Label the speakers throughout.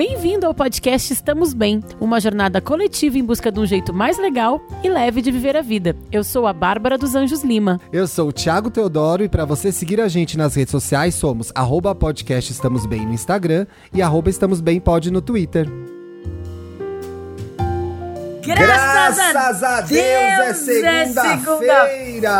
Speaker 1: Bem-vindo ao podcast Estamos Bem, uma jornada coletiva em busca de um jeito mais legal e leve de viver a vida. Eu sou a Bárbara dos Anjos Lima.
Speaker 2: Eu sou o Thiago Teodoro e para você seguir a gente nas redes sociais somos @podcast Estamos Bem no Instagram e @Estamos Bem Pod no Twitter.
Speaker 3: Graças a Deus é segunda-feira!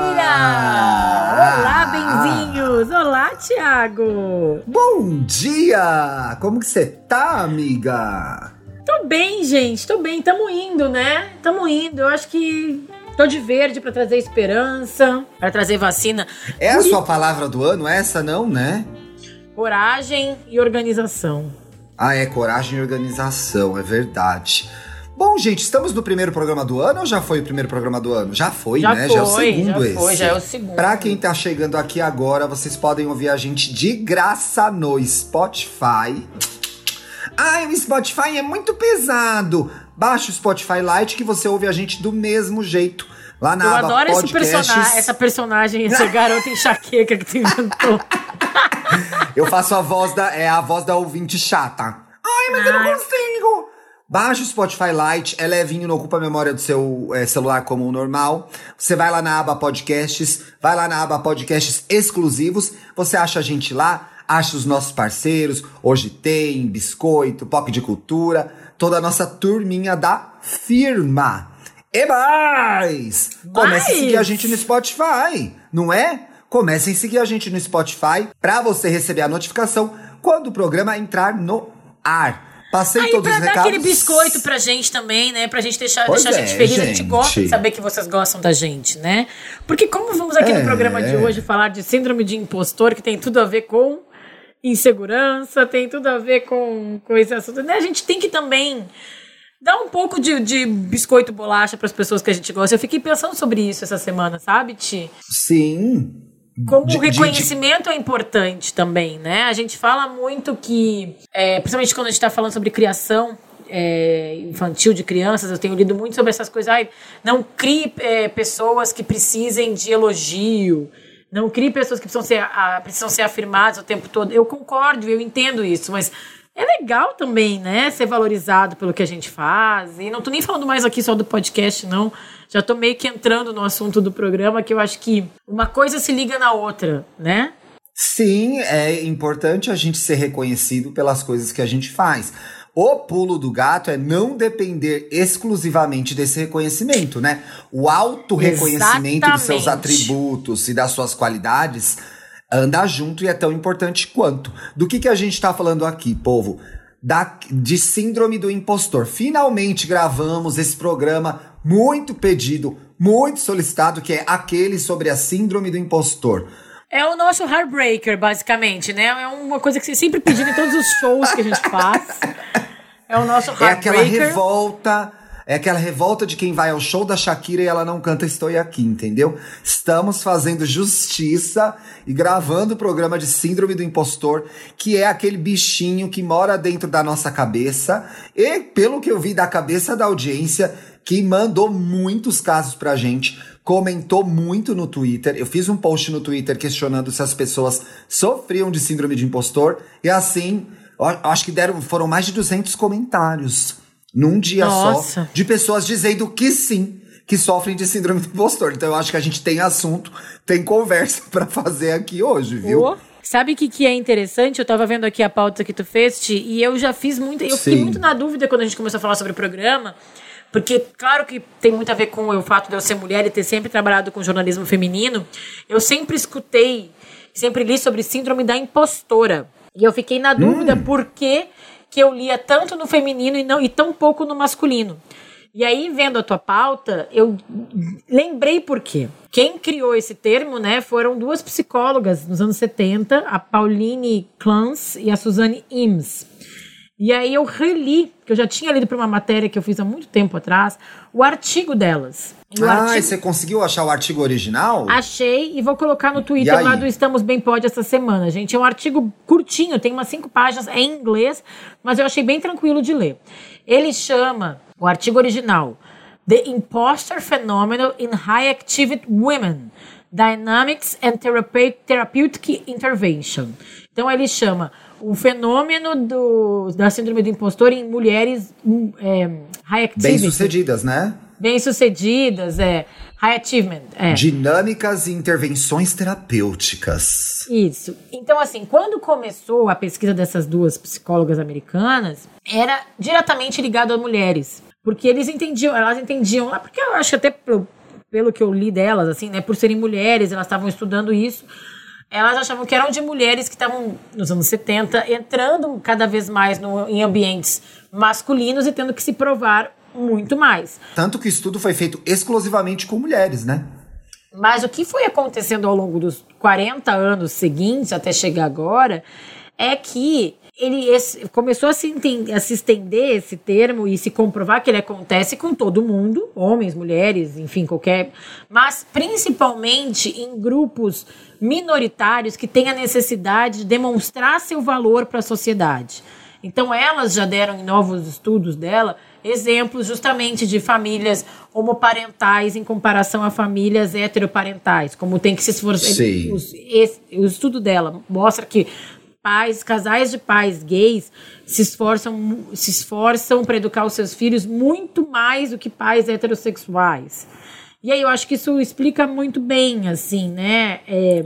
Speaker 1: Olá, benzinhos! Olá, Thiago!
Speaker 3: Bom dia! Como que você tá, amiga?
Speaker 1: Tô bem, gente, tô bem. Tamo indo, né? Tamo indo. Eu acho que tô de verde pra trazer esperança, pra trazer vacina.
Speaker 3: É a sua palavra do ano essa, não, né?
Speaker 1: Coragem e organização.
Speaker 3: Ah, é coragem e organização, é verdade. Bom, gente, estamos no primeiro programa do ano ou já foi o primeiro programa do ano? Já foi, né? Já é o segundo esse.
Speaker 1: Já é o segundo.
Speaker 3: Pra quem tá chegando aqui agora, vocês podem ouvir a gente de graça no Spotify. Ai, o Spotify é muito pesado. Baixa o Spotify Lite que você ouve a gente do mesmo jeito. Lá na aba
Speaker 1: adoro
Speaker 3: podcasts.
Speaker 1: essa personagem, essa garota enxaqueca que tu inventou.
Speaker 3: Eu faço a voz da ouvinte chata. Ai, mas eu não consigo. Baixa o Spotify Lite, é levinho, não ocupa a memória do seu celular como o normal. Você vai lá na aba podcasts, vai lá na aba podcasts exclusivos. Você acha a gente lá, acha os nossos parceiros. Hoje tem Biscoito, Pop de Cultura, toda a nossa turminha da firma. E mais! Comece a seguir a gente no Spotify, não é? Comece a seguir a gente no Spotify pra você receber a notificação quando o programa entrar no ar. Passei
Speaker 1: aí,
Speaker 3: todos os recados.
Speaker 1: Pra dar aquele biscoito pra gente também, né? Pra gente deixar a gente feliz. A gente gosta de saber que vocês gostam da gente, né? Porque como vamos aqui no programa de hoje falar de síndrome de impostor, que tem tudo a ver com insegurança, tem tudo a ver com coisas, né? A gente tem que também dar um pouco de biscoito bolacha pras pessoas que a gente gosta. Eu fiquei pensando sobre isso essa semana, sabe, Ti?
Speaker 3: Sim.
Speaker 1: Como o reconhecimento é importante também, né? A gente fala muito que, principalmente quando a gente está falando sobre criação infantil de crianças, eu tenho lido muito sobre essas coisas. Não crie pessoas que precisem de elogio, não crie pessoas que precisam ser afirmadas o tempo todo. Eu concordo, eu entendo isso, mas é legal também, né? Ser valorizado pelo que a gente faz. E não tô nem falando mais aqui só do podcast, não. Já tô meio que entrando no assunto do programa, que eu acho que uma coisa se liga na outra, né?
Speaker 3: Sim, é importante a gente ser reconhecido pelas coisas que a gente faz. O pulo do gato é não depender exclusivamente desse reconhecimento, né? O auto-reconhecimento dos seus atributos e das suas qualidades anda junto e é tão importante quanto. Do que a gente tá falando aqui, povo? De síndrome do impostor. Finalmente gravamos esse programa muito pedido, muito solicitado, que é aquele sobre a síndrome do impostor.
Speaker 1: É o nosso Heartbreaker, basicamente, né? É uma coisa que você sempre pediu em todos os shows que a gente faz. É o nosso Heartbreaker.
Speaker 3: É aquela revolta de quem vai ao show da Shakira e ela não canta Estou Aqui, entendeu? Estamos fazendo justiça e gravando o programa de síndrome do impostor, que é aquele bichinho que mora dentro da nossa cabeça e, pelo que eu vi, da cabeça da audiência, que mandou muitos casos pra gente, comentou muito no Twitter. Eu fiz um post no Twitter questionando se as pessoas sofriam de síndrome de impostor e assim, eu acho que foram mais de 200 comentários. Num dia só, de pessoas dizendo que sim, que sofrem de síndrome do impostor. Então eu acho que a gente tem assunto, tem conversa pra fazer aqui hoje, viu?
Speaker 1: Sabe o que é interessante? Eu tava vendo aqui a pauta que tu fez, Ti, e eu já fiz muito. Eu fiquei muito na dúvida quando a gente começou a falar sobre o programa, porque, claro que tem muito a ver com o fato de eu ser mulher e ter sempre trabalhado com jornalismo feminino. Eu sempre escutei, sempre li sobre síndrome da impostora. E eu fiquei na dúvida por que eu lia tanto no feminino e tão pouco no masculino. E aí, vendo a tua pauta, eu lembrei por quê. Quem criou esse termo, né, foram duas psicólogas nos anos 70, a Pauline Clance e a Suzanne Imes. E aí eu reli, que eu já tinha lido para uma matéria que eu fiz há muito tempo atrás, o artigo delas.
Speaker 3: E você conseguiu achar o artigo original?
Speaker 1: Achei e vou colocar no Twitter lá do Estamos Bem Pod essa semana, gente. É um artigo curtinho, tem umas 5 páginas, é em inglês, mas eu achei bem tranquilo de ler. Ele chama, o artigo original, The Imposter Phenomenon in High Activity Women. Dynamics and Therapeutic Intervention. Então ele chama o fenômeno da síndrome do impostor em mulheres high activity.
Speaker 3: Bem-sucedidas, né?
Speaker 1: Bem-sucedidas, high achievement.
Speaker 3: Dinâmicas e intervenções terapêuticas.
Speaker 1: Isso. Então, assim, quando começou a pesquisa dessas duas psicólogas americanas, era diretamente ligado a mulheres. Porque elas entendiam lá, porque eu acho que até pelo que eu li delas, assim, né, por serem mulheres, elas estavam estudando isso, elas achavam que eram de mulheres que estavam, nos anos 70, entrando cada vez mais em ambientes masculinos e tendo que se provar muito mais.
Speaker 3: Tanto que o estudo foi feito exclusivamente com mulheres, né?
Speaker 1: Mas o que foi acontecendo ao longo dos 40 anos seguintes, até chegar agora, é que começou a se estender esse termo e se comprovar que ele acontece com todo mundo, homens, mulheres, enfim, qualquer... Mas principalmente em grupos minoritários que têm a necessidade de demonstrar seu valor para a sociedade. Então elas já deram, em novos estudos dela, exemplos justamente de famílias homoparentais em comparação a famílias heteroparentais, como tem que se esforçar. O estudo dela mostra que casais de pais gays se esforçam para educar os seus filhos muito mais do que pais heterossexuais. E aí eu acho que isso explica muito bem, assim, né?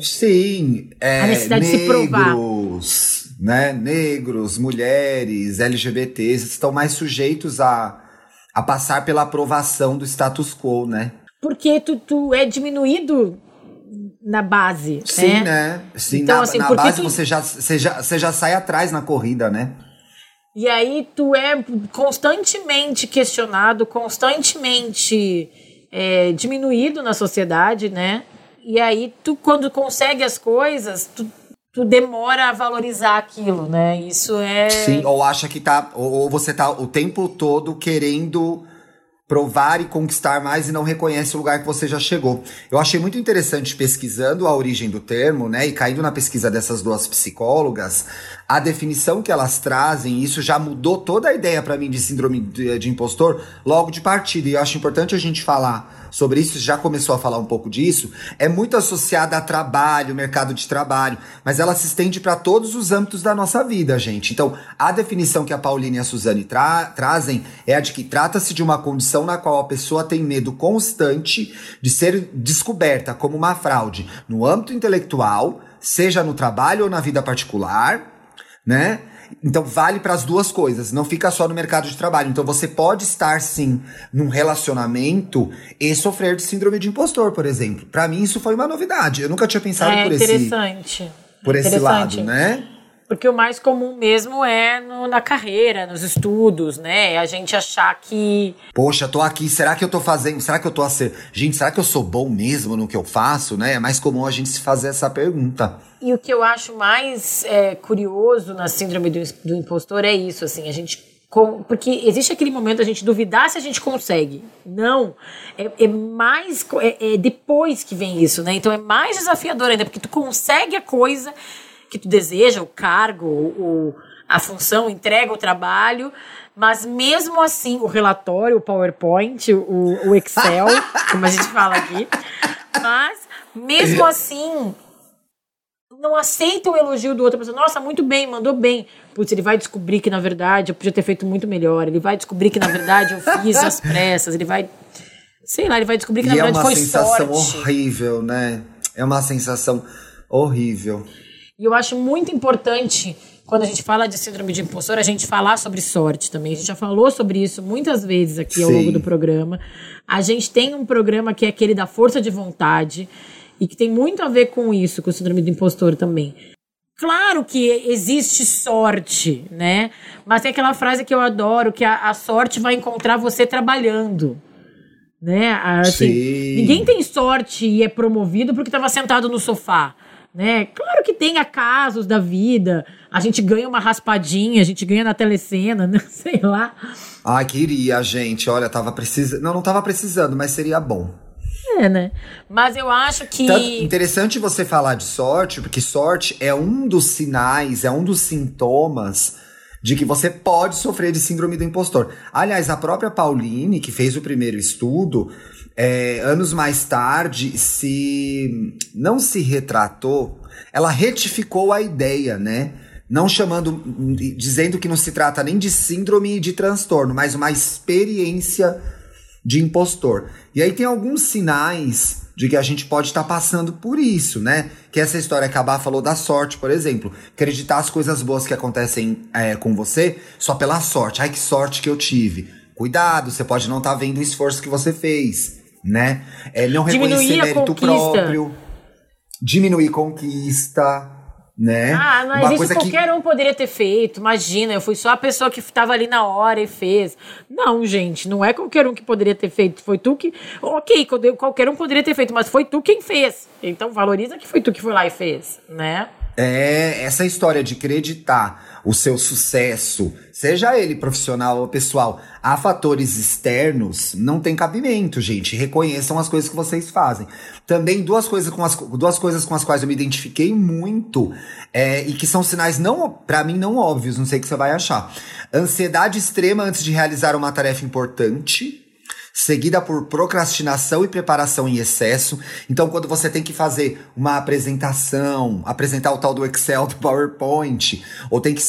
Speaker 3: A
Speaker 1: necessidade de se provar.
Speaker 3: Né? Negros, mulheres, LGBTs estão mais sujeitos a passar pela aprovação do status quo, né?
Speaker 1: Porque tu é diminuído na base,
Speaker 3: sim, né? Sim, então, na base você já sai atrás na corrida, né?
Speaker 1: E aí tu é constantemente questionado, constantemente diminuído na sociedade, né? E aí tu, quando consegue as coisas, tu demora a valorizar aquilo, né? Isso é...
Speaker 3: Sim, ou acha que ou você tá o tempo todo querendo provar e conquistar mais e não reconhece o lugar que você já chegou. Eu achei muito interessante, pesquisando a origem do termo, né, e caindo na pesquisa dessas duas psicólogas, a definição que elas trazem, isso já mudou toda a ideia para mim de síndrome de impostor logo de partida. E eu acho importante a gente falar sobre isso, já começou a falar um pouco disso, é muito associada a trabalho, mercado de trabalho, mas ela se estende para todos os âmbitos da nossa vida, gente. Então, a definição que a Pauline e a Suzane trazem é a de que trata-se de uma condição na qual a pessoa tem medo constante de ser descoberta como uma fraude no âmbito intelectual, seja no trabalho ou na vida particular, né? Então vale para as duas coisas, não fica só no mercado de trabalho. Então você pode estar sim num relacionamento e sofrer de síndrome de impostor, por exemplo. Para mim isso foi uma novidade, eu nunca tinha pensado por esse lado, né?
Speaker 1: Porque o mais comum mesmo é na carreira, nos estudos, né? A gente achar que...
Speaker 3: Poxa, tô aqui, será que eu tô fazendo... Será que eu tô Gente, será que eu sou bom mesmo no que eu faço, né? É mais comum a gente se fazer essa pergunta.
Speaker 1: E o que eu acho mais curioso na síndrome do impostor é isso, assim, a gente... Porque existe aquele momento da gente duvidar se a gente consegue. Não. É depois que vem isso, né? Então é mais desafiador ainda, porque tu consegue a coisa que tu deseja, o cargo, a função, entrega o trabalho, mas mesmo assim, o relatório, o PowerPoint, o Excel, como a gente fala aqui, mas mesmo assim, não aceita o elogio do outro, pessoa, nossa, muito bem, mandou bem. Putz, ele vai descobrir que, na verdade, eu podia ter feito muito melhor, ele vai descobrir que, na verdade, eu fiz às pressas, ele vai descobrir que, na verdade, foi sorte.
Speaker 3: É uma sensação horrível, né? É uma sensação horrível.
Speaker 1: E eu acho muito importante, quando a gente fala de síndrome de impostor, a gente falar sobre sorte também. A gente já falou sobre isso muitas vezes aqui ao longo do programa. A gente tem um programa que é aquele da força de vontade e que tem muito a ver com isso, com o síndrome do impostor também. Claro que existe sorte, né? Mas tem aquela frase que eu adoro, que a sorte vai encontrar você trabalhando. Né? Assim, ninguém tem sorte e é promovido porque estava sentado no sofá. Né? Claro que tem acasos da vida, a gente ganha uma raspadinha, a gente ganha na telecena, né? Sei lá.
Speaker 3: Ai, queria, gente, olha, tava precisando, não tava precisando, mas seria bom.
Speaker 1: Né? Mas eu acho que...
Speaker 3: Interessante você falar de sorte, porque sorte é um dos sinais, é um dos sintomas de que você pode sofrer de síndrome do impostor. Aliás, a própria Pauline, que fez o primeiro estudo, anos mais tarde, não se retratou, ela retificou a ideia, né? Não dizendo que não se trata nem de síndrome e de transtorno, mas uma experiência de impostor. E aí tem alguns sinais de que a gente pode estar passando por isso, né? Que essa história que a Bá falou da sorte, por exemplo. Acreditar as coisas boas que acontecem com você só pela sorte. Ai, que sorte que eu tive. Cuidado, você pode não estar vendo o esforço que você fez, né? Não reconhecer mérito próprio. Diminuir conquista, né?
Speaker 1: Mas isso qualquer um poderia ter feito. Imagina, eu fui só a pessoa que estava ali na hora e fez. Não, gente, não é qualquer um que poderia ter feito. Foi tu que... Ok, qualquer um poderia ter feito, mas foi tu quem fez. Então valoriza que foi tu que foi lá e fez, né?
Speaker 3: Essa história de acreditar o seu sucesso, seja ele profissional ou pessoal, a fatores externos, não tem cabimento, gente. Reconheçam as coisas que vocês fazem. Também duas coisas com as quais eu me identifiquei muito e que são sinais, pra mim, não óbvios, não sei o que você vai achar. Ansiedade extrema antes de realizar uma tarefa importante, seguida por procrastinação e preparação em excesso. Então, quando você tem que fazer uma apresentação, apresentar o tal do Excel, do PowerPoint, ou tem que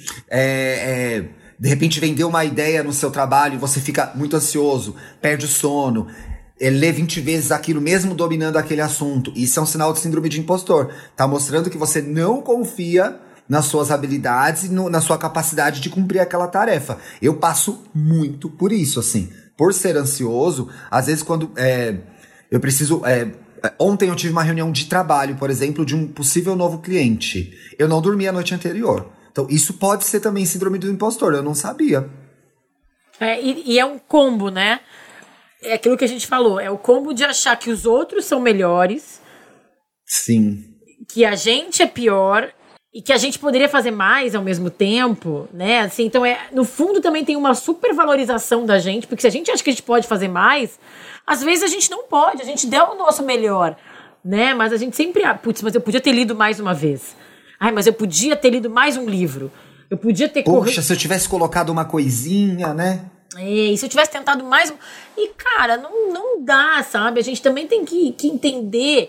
Speaker 3: de repente vender uma ideia no seu trabalho e você fica muito ansioso, perde o sono, lê 20 vezes aquilo mesmo dominando aquele assunto. Isso é um sinal de síndrome de impostor. Tá mostrando que você não confia nas suas habilidades e na sua capacidade de cumprir aquela tarefa. Eu passo muito por isso, assim. Por ser ansioso, às vezes quando eu preciso... ontem eu tive uma reunião de trabalho, por exemplo, de um possível novo cliente. Eu não dormi a noite anterior. Então isso pode ser também síndrome do impostor, eu não sabia.
Speaker 1: E é um combo, né? É aquilo que a gente falou, é o combo de achar que os outros são melhores.
Speaker 3: Sim.
Speaker 1: Que a gente é pior... E que a gente poderia fazer mais ao mesmo tempo, né? Assim, então, no fundo, também tem uma supervalorização da gente, porque se a gente acha que a gente pode fazer mais, às vezes a gente não pode, a gente deu o nosso melhor, né? Mas a gente sempre... mas eu podia ter lido mais uma vez. Mas eu podia ter lido mais um livro. Eu podia ter...
Speaker 3: Poxa, se eu tivesse colocado uma coisinha, né?
Speaker 1: E se eu tivesse tentado mais... E, cara, não dá, sabe? A gente também tem que entender...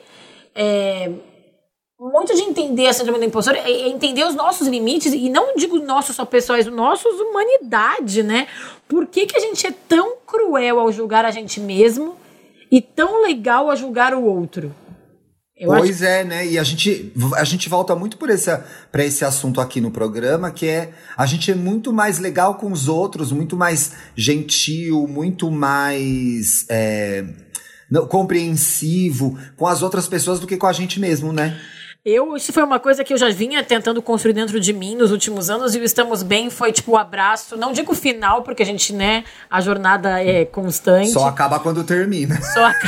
Speaker 1: Muito de entender a síndrome do impostor é entender os nossos limites, e não digo nossos só pessoais, nossos humanidade, né? Por que a gente é tão cruel ao julgar a gente mesmo e tão legal a julgar o outro?
Speaker 3: Né? E a gente volta muito para esse assunto aqui no programa, que a gente é muito mais legal com os outros, muito mais gentil, muito mais compreensivo com as outras pessoas do que com a gente mesmo, né?
Speaker 1: Isso foi uma coisa que eu já vinha tentando construir dentro de mim nos últimos anos, e o Estamos Bem foi tipo o abraço, não digo final, porque a gente, né, a jornada é constante.
Speaker 3: Só acaba quando termina.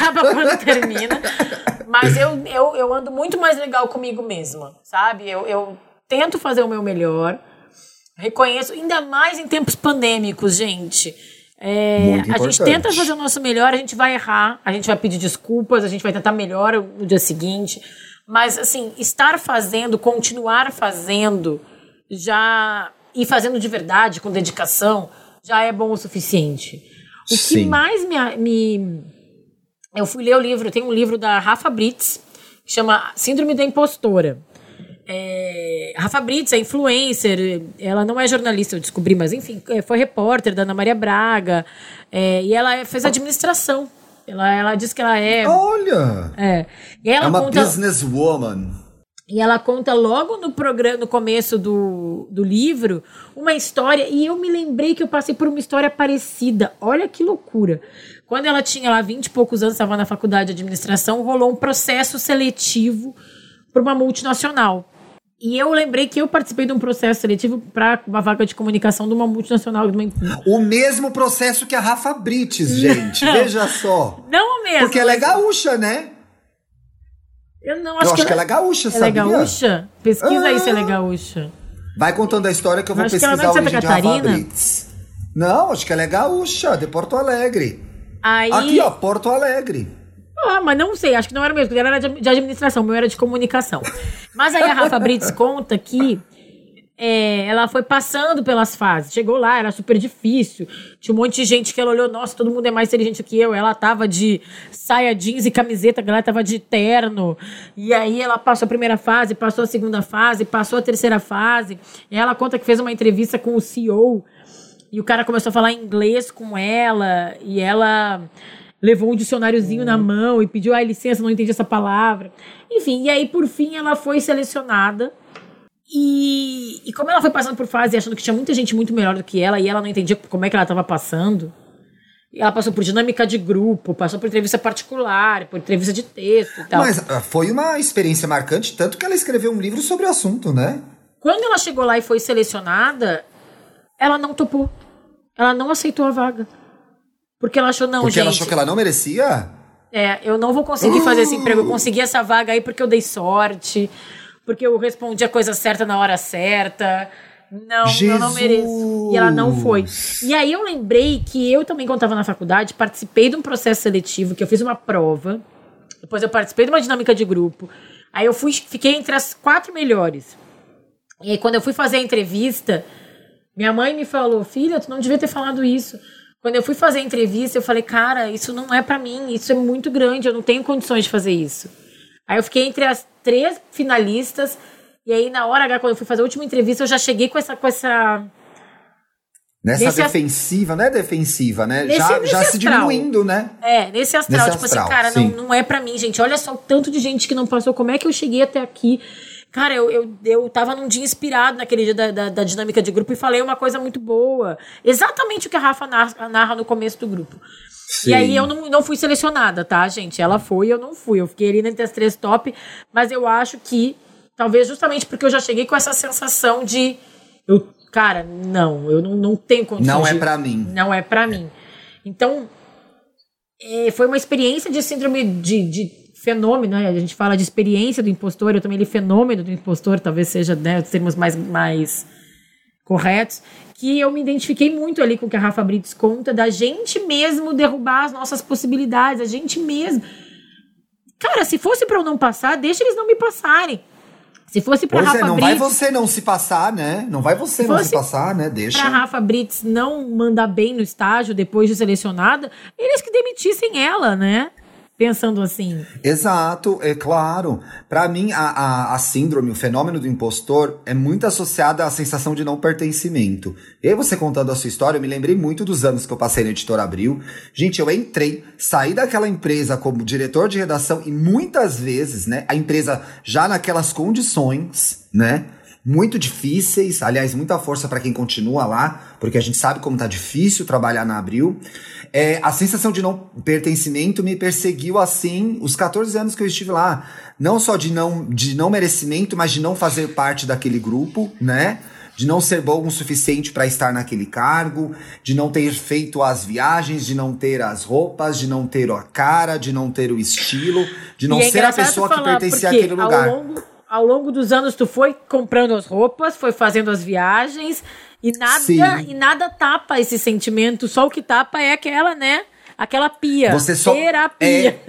Speaker 1: Mas eu ando muito mais legal comigo mesma, sabe? Eu tento fazer o meu melhor, reconheço, ainda mais em tempos pandêmicos, gente. A gente tenta fazer o nosso melhor, a gente vai errar, a gente vai pedir desculpas, a gente vai tentar melhor no dia seguinte. Mas, assim, estar fazendo, continuar fazendo, e fazendo de verdade, com dedicação, já é bom o suficiente. O que mais eu fui ler o livro, tem um livro da Rafa Brits, que chama Síndrome da Impostora. Rafa Brits é influencer, ela não é jornalista, eu descobri, mas enfim, foi repórter da Ana Maria Braga, e ela fez administração. Ela diz que ela é...
Speaker 3: Olha!
Speaker 1: E ela
Speaker 3: uma businesswoman.
Speaker 1: E ela conta logo no programa, no começo do livro, uma história, e eu me lembrei que eu passei por uma história parecida. Olha que loucura. Quando ela tinha lá 20 e poucos anos, estava na faculdade de administração, rolou um processo seletivo para uma multinacional. E eu lembrei que eu participei de um processo seletivo para uma vaga de comunicação de uma multinacional.
Speaker 3: O mesmo processo que a Rafa Brits, gente. Veja só.
Speaker 1: Não o mesmo.
Speaker 3: Porque ela é gaúcha, né?
Speaker 1: Eu acho que ela é gaúcha,
Speaker 3: sabia?
Speaker 1: Ela é gaúcha? Pesquisa aí se ela é gaúcha.
Speaker 3: Vai contando a história que eu vou pesquisar o origem de Rafa Brits. Não, acho que ela é gaúcha, de Porto Alegre. Aqui, ó, Porto Alegre.
Speaker 1: Mas não sei, acho que não era mesmo, porque ela era de administração, o meu era de comunicação. Mas aí a Rafa Brits conta que ela foi passando pelas fases. Chegou lá, era super difícil. Tinha um monte de gente que ela olhou, nossa, todo mundo é mais inteligente que eu. Ela tava de saia jeans e camiseta, a galera tava de terno. E aí ela passou a primeira fase, passou a segunda fase, passou a terceira fase. E ela conta que fez uma entrevista com o CEO. E o cara começou a falar inglês com ela. E ela levou um dicionáriozinho na mão e pediu, licença, não entendi essa palavra. Enfim, e aí por fim ela foi selecionada. E como ela foi passando por fase achando que tinha muita gente muito melhor do que ela, e ela não entendia como é que ela estava passando, ela passou por dinâmica de grupo, passou por entrevista particular, por entrevista de texto e tal.
Speaker 3: Mas foi uma experiência marcante, tanto que ela escreveu um livro sobre o assunto, né?
Speaker 1: Quando ela chegou lá e foi selecionada, ela não topou. Ela não aceitou a vaga. Porque ela achou, não,
Speaker 3: porque
Speaker 1: gente...
Speaker 3: ela achou que ela não merecia?
Speaker 1: Eu não vou conseguir fazer esse emprego. Eu consegui essa vaga aí porque eu dei sorte... Porque eu respondi a coisa certa na hora certa. Não, Jesus. Eu não mereço. E ela não foi. E aí eu lembrei que eu também, quando estava na faculdade, participei de um processo seletivo, que eu fiz uma prova. Depois eu participei de uma dinâmica de grupo. Aí eu fiquei entre as 4 melhores. E aí quando eu fui fazer a entrevista, minha mãe me falou, filha, tu não devia ter falado isso. Quando eu fui fazer a entrevista, eu falei, cara, isso não é pra mim. Isso é muito grande, eu não tenho condições de fazer isso. Aí eu fiquei entre as 3 finalistas, e aí na hora H, quando eu fui fazer a última entrevista, eu já cheguei com essa...
Speaker 3: Nessa defensiva, não é defensiva, né? Já se diminuindo, né?
Speaker 1: Nesse astral. Tipo astral, assim, cara, não é pra mim, gente. Olha só o tanto de gente que não passou, como é que eu cheguei até aqui? Cara, eu tava num dia inspirado naquele dia da dinâmica de grupo e falei uma coisa muito boa. Exatamente o que a Rafa narra no começo do grupo. Sim. E aí eu não fui selecionada, tá, gente? Ela foi e eu não fui. Eu fiquei ali entre as 3 top, mas eu acho que, talvez justamente porque eu já cheguei com essa sensação de... Cara, não, eu não tenho condições.
Speaker 3: Não é pra mim.
Speaker 1: Não é pra mim. Então, foi uma experiência de síndrome de fenômeno, né? A gente fala de experiência do impostor, eu também li fenômeno do impostor, talvez seja, né, os termos mais corretos, que eu me identifiquei muito ali com o que a Rafa Brites conta, da gente mesmo derrubar as nossas possibilidades, a gente mesmo. Cara, se fosse pra eu não passar, deixa eles não me passarem. Se fosse pra Rafa Brites...
Speaker 3: não vai você não se passar, né? Não vai você não se passar, né? Deixa.
Speaker 1: Pra Rafa Brites não mandar bem no estágio depois de selecionada, eles que demitissem ela, né? Pensando assim.
Speaker 3: Exato, é claro. Pra mim, a síndrome, o fenômeno do impostor é muito associada à sensação de não pertencimento. E aí você contando a sua história, eu me lembrei muito dos anos que eu passei na Editora Abril. Gente, eu saí daquela empresa como diretor de redação e muitas vezes, né, a empresa já naquelas condições, né, muito difíceis, aliás, muita força para quem continua lá, porque a gente sabe como tá difícil trabalhar na Abril. A sensação de não pertencimento me perseguiu assim os 14 anos que eu estive lá. Não só de não merecimento, mas de não fazer parte daquele grupo, né? De não ser bom o suficiente para estar naquele cargo, de não ter feito as viagens, de não ter as roupas, de não ter a cara, de não ter o estilo, de não ser a pessoa que pertencia àquele lugar.
Speaker 1: Ao longo dos anos tu foi comprando as roupas, foi fazendo as viagens e nada tapa esse sentimento. Só o que tapa é aquela, né? Aquela pia. Terapia.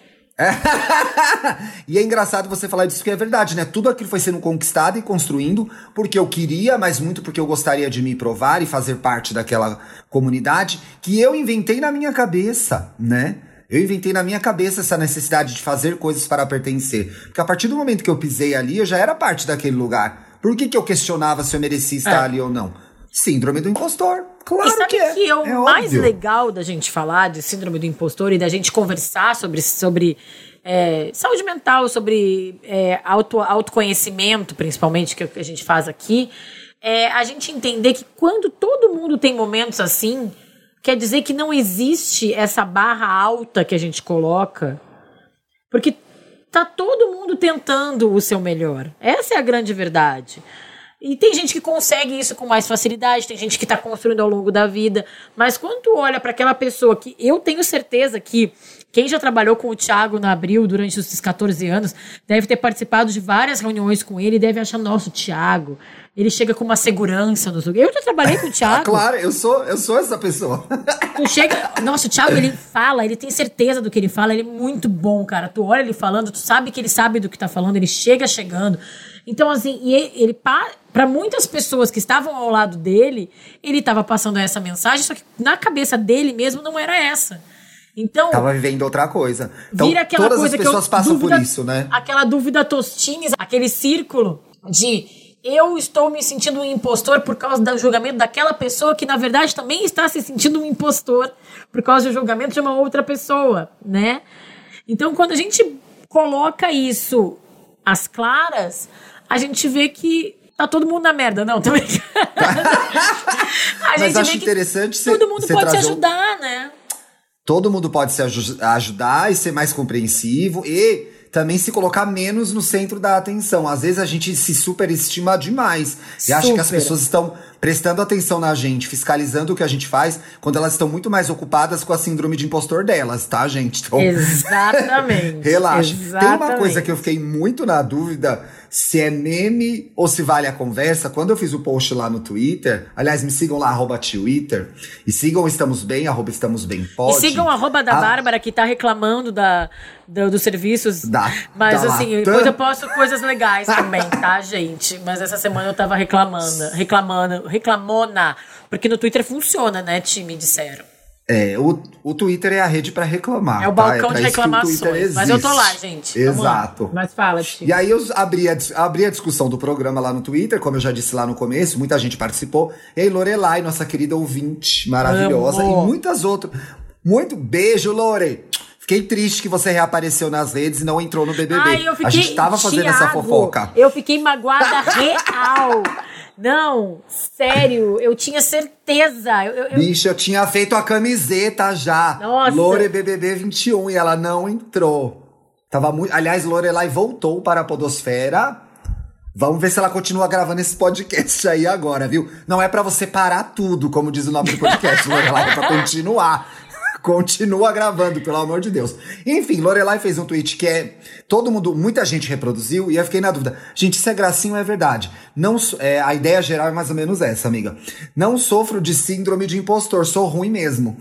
Speaker 3: E é engraçado você falar disso, que é verdade, né? Tudo aquilo foi sendo conquistado e construindo porque eu queria, mas muito porque eu gostaria de me provar e fazer parte daquela comunidade que eu inventei na minha cabeça, né? Eu inventei na minha cabeça essa necessidade de fazer coisas para pertencer. Porque a partir do momento que eu pisei ali, eu já era parte daquele lugar. Por que eu questionava se eu merecia estar ali ou não? Síndrome do impostor. Claro
Speaker 1: e sabe
Speaker 3: que é.
Speaker 1: Que é o mais legal da gente falar de síndrome do impostor e da gente conversar sobre saúde mental, sobre autoconhecimento, principalmente, que a gente faz aqui, é a gente entender que quando todo mundo tem momentos assim, quer dizer que não existe essa barra alta que a gente coloca, porque tá todo mundo tentando o seu melhor. Essa é a grande verdade. E tem gente que consegue isso com mais facilidade, tem gente que tá construindo ao longo da vida, mas quando tu olha para aquela pessoa que eu tenho certeza que Quem já trabalhou com o Thiago na Abril durante esses 14 anos deve ter participado de várias reuniões com ele e deve achar, nossa, o Thiago, ele chega com uma segurança nos lugares. Eu já trabalhei com o Thiago.
Speaker 3: Claro, eu sou essa pessoa.
Speaker 1: Tu chega... Nossa, o Thiago, ele fala, ele tem certeza do que ele fala, ele é muito bom, cara. Tu olha ele falando, tu sabe que ele sabe do que tá falando, ele chega chegando. Então, assim, e ele para muitas pessoas que estavam ao lado dele, ele estava passando essa mensagem, só que na cabeça dele mesmo não era essa. Então,
Speaker 3: tava vivendo outra coisa. Então,
Speaker 1: vira aquela
Speaker 3: todas
Speaker 1: coisa
Speaker 3: as pessoas passam por isso, né?
Speaker 1: Aquela dúvida tostinha, aquele círculo de eu estou me sentindo um impostor por causa do julgamento daquela pessoa que, na verdade, também está se sentindo um impostor por causa do julgamento de uma outra pessoa, né? Então, quando a gente coloca isso às claras, a gente vê que tá todo mundo na merda. Não, também.
Speaker 3: Mas acho interessante
Speaker 1: todo mundo pode se ajudar, né?
Speaker 3: Todo mundo pode se ajudar e ser mais compreensivo e também se colocar menos no centro da atenção. Às vezes a gente se superestima demais e acha que as pessoas estão prestando atenção na gente, fiscalizando o que a gente faz, quando elas estão muito mais ocupadas com a síndrome de impostor delas, tá, gente? Então,
Speaker 1: exatamente.
Speaker 3: Relaxa.
Speaker 1: Exatamente.
Speaker 3: Tem uma coisa que eu fiquei muito na dúvida, se é meme ou se vale a conversa. Quando eu fiz o post lá no Twitter, aliás, me sigam lá, @Twitter, e sigam Estamos Bem, @EstamosBemPod.
Speaker 1: E sigam da Bárbara, que tá reclamando dos serviços. Mas assim, depois eu posto coisas legais também, tá, gente? Mas essa semana eu tava reclamona, porque no Twitter funciona, né, time, disseram.
Speaker 3: O Twitter é a rede pra reclamar.
Speaker 1: É o balcão de reclamações. Mas eu tô lá, gente.
Speaker 3: Exato.
Speaker 1: Mas fala, Tim.
Speaker 3: E aí eu abri a discussão do programa lá no Twitter, como eu já disse lá no começo, muita gente participou. E aí Lorelai, nossa querida ouvinte maravilhosa, e muitas outras. Muito beijo, Lore! Fiquei triste que você reapareceu nas redes e não entrou no BBB.
Speaker 1: Ai, eu fiquei,
Speaker 3: a gente tava fazendo essa fofoca.
Speaker 1: Eu fiquei magoada real. Não, sério, eu tinha certeza.
Speaker 3: Bicho, eu tinha feito a camiseta já.
Speaker 1: Nossa.
Speaker 3: Lore BBB 21 e ela não entrou. Aliás, Lorelai voltou para a podosfera. Vamos ver se ela continua gravando esse podcast aí agora, viu? Não é pra você parar tudo, como diz o nome do podcast, Lorelai, é pra continuar. Continua gravando, pelo amor de Deus. Enfim, Lorelai fez um tweet que muita gente reproduziu e eu fiquei na dúvida. Gente, isso é gracinha ou é verdade? A ideia geral é mais ou menos essa, amiga. Não sofro de síndrome de impostor, sou ruim mesmo.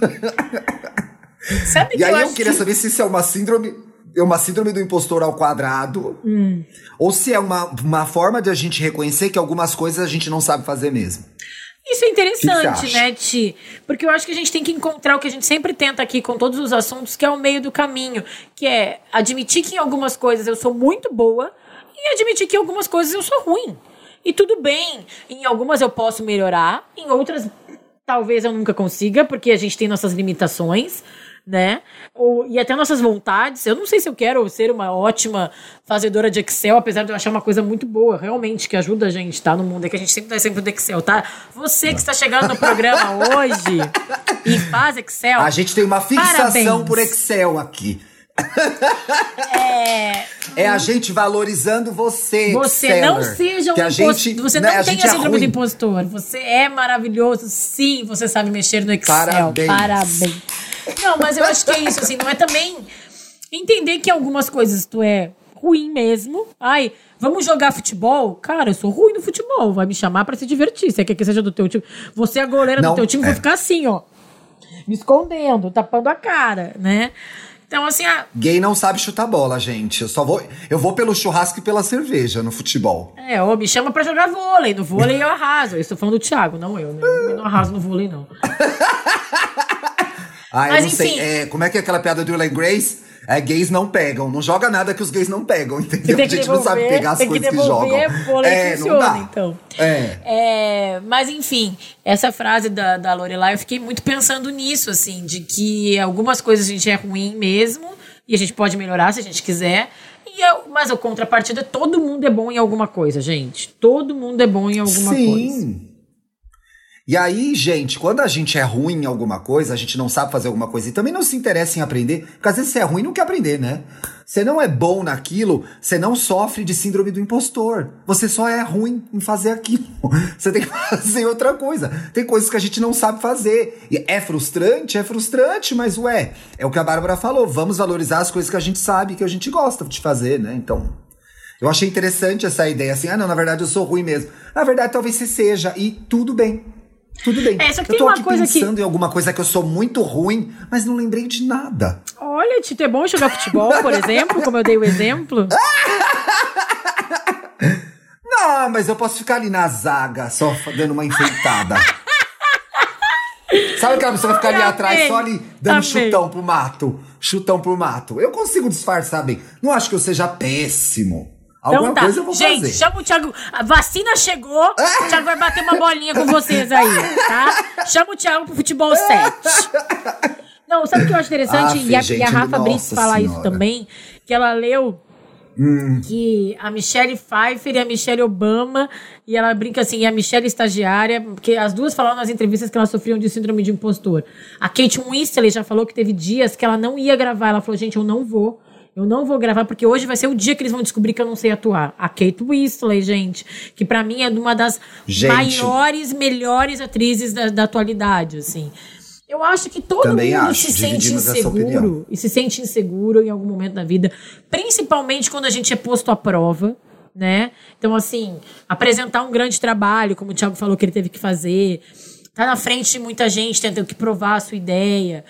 Speaker 1: Sabe
Speaker 3: e aí eu queria saber se isso é uma síndrome do impostor ao quadrado, ou se é uma forma de a gente reconhecer que algumas coisas a gente não sabe fazer mesmo.
Speaker 1: Isso é interessante, né, Ti? Porque eu acho que a gente tem que encontrar o que a gente sempre tenta aqui com todos os assuntos, que é o meio do caminho, que é admitir que em algumas coisas eu sou muito boa e admitir que em algumas coisas eu sou ruim. E tudo bem, em algumas eu posso melhorar, em outras talvez eu nunca consiga, porque a gente tem nossas limitações, né? E até nossas vontades. Eu não sei se eu quero ser uma ótima fazedora de Excel, apesar de eu achar uma coisa muito boa, realmente, que ajuda a gente, tá? No mundo, é que a gente sempre dá exemplo do Excel, tá? Você que está chegando no programa hoje e faz Excel...
Speaker 3: A gente tem uma fixação por Excel aqui. É a gente valorizando você,
Speaker 1: Você não seja um impostor. Você não tem a síndrome do impostor. Você é maravilhoso. Sim, você sabe mexer no Excel. Parabéns. Não, mas eu acho que é isso, assim, não é também entender que algumas coisas tu é ruim mesmo. Ai, vamos jogar futebol? Cara, eu sou ruim no futebol, vai me chamar pra se divertir. Você quer que seja do teu time? Você é a goleira do teu time, vou ficar assim, ó, me escondendo, tapando a cara, né? Então, assim,
Speaker 3: gay não sabe chutar bola, gente. Eu vou pelo churrasco e pela cerveja no futebol.
Speaker 1: Me chama pra jogar vôlei. No vôlei eu arraso. Eu estou falando do Thiago, não eu, né? Eu não arraso no vôlei, não.
Speaker 3: Mas, eu não sei. Como é que é aquela piada do Will and Grace? Gays não pegam. Não joga nada que os gays não pegam, entendeu? A gente não sabe pegar as coisas que jogam.
Speaker 1: Vôlei funciona, então.
Speaker 3: Mas
Speaker 1: enfim, essa frase da Lorelai, eu fiquei muito pensando nisso, assim, de que algumas coisas a gente é ruim mesmo, e a gente pode melhorar se a gente quiser. Mas a contrapartida, todo mundo é bom em alguma coisa, gente. Todo mundo é bom em alguma coisa.
Speaker 3: Sim. E aí, gente, quando a gente é ruim em alguma coisa, a gente não sabe fazer alguma coisa e também não se interessa em aprender, porque às vezes você é ruim e não quer aprender, né? Você não é bom naquilo, você não sofre de síndrome do impostor. Você só é ruim em fazer aquilo. Você tem que fazer outra coisa. Tem coisas que a gente não sabe fazer. E é frustrante, mas é o que a Bárbara falou. Vamos valorizar as coisas que a gente sabe, que a gente gosta de fazer, né? Então, eu achei interessante essa ideia, assim, não, na verdade eu sou ruim mesmo. Na verdade, talvez você seja, e tudo bem. Tudo bem.
Speaker 1: Só que
Speaker 3: eu tô
Speaker 1: tem uma
Speaker 3: aqui
Speaker 1: coisa
Speaker 3: pensando em alguma coisa que eu sou muito ruim, mas não lembrei de nada.
Speaker 1: Olha, Tito, é bom jogar futebol, por exemplo, como eu dei o exemplo.
Speaker 3: Não, mas eu posso ficar ali na zaga, só dando uma enfeitada. Sabe aquela pessoa que fica ali atrás, só ali dando chutão pro mato? Eu consigo disfarçar bem. Não acho que eu seja péssimo. Alguma coisa eu vou fazer.
Speaker 1: Gente, chama o Thiago. A vacina chegou. O Thiago vai bater uma bolinha com vocês aí, tá? Chama o Thiago pro futebol 7. Não, sabe o que eu acho interessante? E a Rafa Brits fala isso também. Que ela leu que a Michelle Pfeiffer e a Michelle Obama, e ela brinca assim, e a Michelle estagiária, porque as duas falaram nas entrevistas que elas sofriam de síndrome de impostor. A Kate Winslet já falou que teve dias que ela não ia gravar. Ela falou, gente, eu não vou gravar, porque hoje vai ser o dia que eles vão descobrir que eu não sei atuar. A Kate Winslet, gente, que pra mim é uma das maiores, melhores atrizes da atualidade, assim. Eu acho que todo mundo se sente inseguro, e se sente inseguro em algum momento da vida, principalmente quando a gente é posto à prova, né? Então, assim, apresentar um grande trabalho, como o Thiago falou que ele teve que fazer, tá na frente de muita gente, tentando que provar a sua ideia,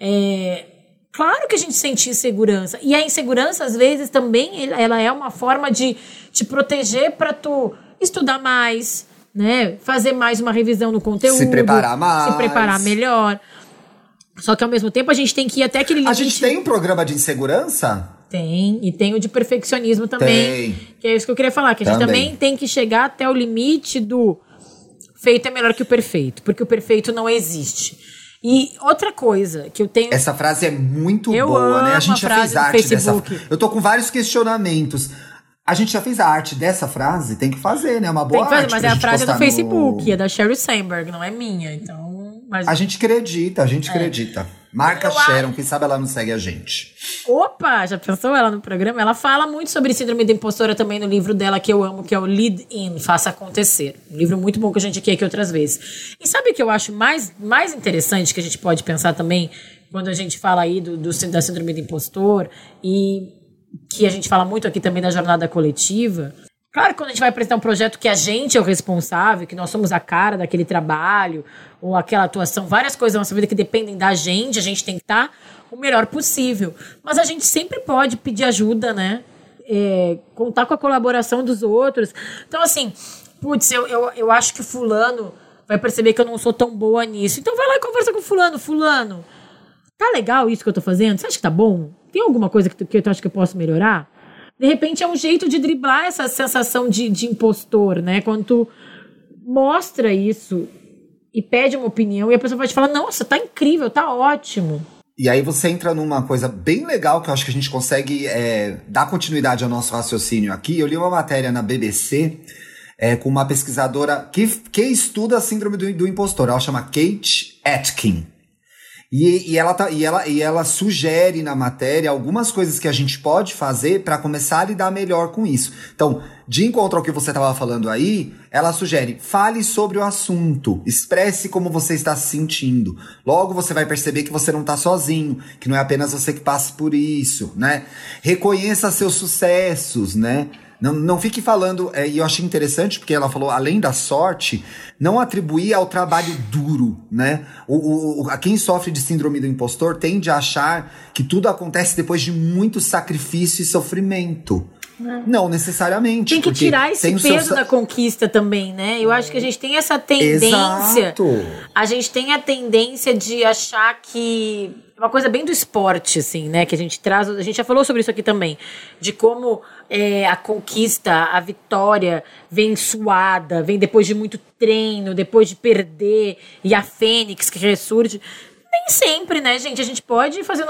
Speaker 1: claro que a gente sente insegurança. E a insegurança, às vezes, também ela é uma forma de te proteger para tu estudar mais, né? Fazer mais uma revisão no conteúdo.
Speaker 3: Se preparar mais.
Speaker 1: Se preparar melhor. Só que, ao mesmo tempo, a gente tem que ir até aquele limite.
Speaker 3: A gente tem um programa de insegurança?
Speaker 1: Tem. E tem o de perfeccionismo também. Tem. Que é isso que eu queria falar. Que a gente também tem que chegar até o limite do feito é melhor que o perfeito. Porque o perfeito não existe. E outra coisa que eu tenho...
Speaker 3: Essa frase é muito boa, né? A gente já fez arte dessa... Eu tô com vários questionamentos. A gente já fez a arte dessa frase? Tem que fazer, né? Uma boa arte. Tem que fazer,
Speaker 1: mas a frase é do Facebook, é da Sheryl Sandberg, não é minha, então... Mas...
Speaker 3: A gente acredita. Marca Sharon, quem sabe ela não segue a gente.
Speaker 1: Opa, já pensou ela no programa? Ela fala muito sobre síndrome da impostora também no livro dela, que eu amo, que é o Lead In, Faça Acontecer. Um livro muito bom que a gente aqui outras vezes. E sabe o que eu acho mais interessante que a gente pode pensar também, quando a gente fala aí da síndrome do impostor, e que a gente fala muito aqui também da jornada coletiva? Claro que quando a gente vai apresentar um projeto que a gente é o responsável, que nós somos a cara daquele trabalho, ou aquela atuação, várias coisas da nossa vida que dependem da gente, a gente tem que estar o melhor possível. Mas a gente sempre pode pedir ajuda, né? Contar com a colaboração dos outros. Então, assim, putz, eu acho que o fulano vai perceber que eu não sou tão boa nisso. Então vai lá e conversa com o fulano. Fulano, tá legal isso que eu tô fazendo? Você acha que tá bom? Tem alguma coisa que eu acho que eu posso melhorar? De repente é um jeito de driblar essa sensação de impostor, né? Quando tu mostra isso e pede uma opinião e a pessoa vai te falar, nossa, tá incrível, tá ótimo.
Speaker 3: E aí você entra numa coisa bem legal que eu acho que a gente consegue dar continuidade ao nosso raciocínio aqui. Eu li uma matéria na BBC com uma pesquisadora que estuda a síndrome do impostor. Ela chama Kate Atkin. E ela sugere na matéria algumas coisas que a gente pode fazer para começar a lidar melhor com isso. Então, de encontro ao que você estava falando aí, ela sugere, fale sobre o assunto, expresse como você está se sentindo. Logo você vai perceber que você não está sozinho, que não é apenas você que passa por isso, né? Reconheça seus sucessos, né? Não fique falando, e eu achei interessante porque ela falou, além da sorte, não atribuir ao trabalho duro, né? Quem sofre de síndrome do impostor tende a achar que tudo acontece depois de muito sacrifício e sofrimento. Não necessariamente.
Speaker 1: Tem que tirar esse peso da conquista também, né? Eu acho que a gente tem essa tendência.
Speaker 3: Exato.
Speaker 1: A gente tem a tendência de achar que... É uma coisa bem do esporte, assim, né? Que a gente traz... A gente já falou sobre isso aqui também. De como a conquista, a vitória vem suada, vem depois de muito treino, depois de perder. E a fênix que ressurge. Nem sempre, né, gente? A gente pode ir fazendo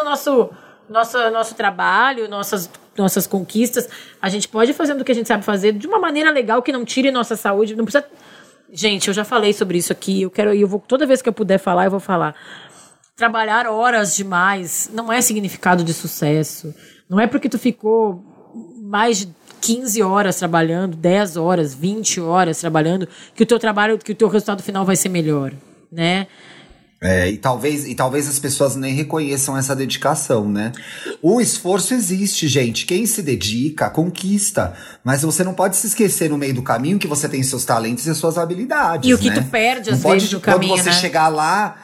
Speaker 1: nosso trabalho, nossas conquistas, a gente pode ir fazendo o que a gente sabe fazer de uma maneira legal que não tire nossa saúde, não precisa Gente, eu já falei sobre isso aqui. Eu vou, toda vez que eu puder falar, eu vou falar. Trabalhar horas demais não é significado de sucesso. Não é porque tu ficou mais de 15 horas trabalhando, 10 horas, 20 horas trabalhando, que o teu resultado final vai ser melhor, né?
Speaker 3: E talvez as pessoas nem reconheçam essa dedicação, né? O esforço existe, gente. Quem se dedica, conquista. Mas você não pode se esquecer no meio do caminho que você tem seus talentos e suas habilidades,
Speaker 1: e o que
Speaker 3: né?
Speaker 1: tu perde, às
Speaker 3: não
Speaker 1: vezes, no caminho,
Speaker 3: quando você chegar lá...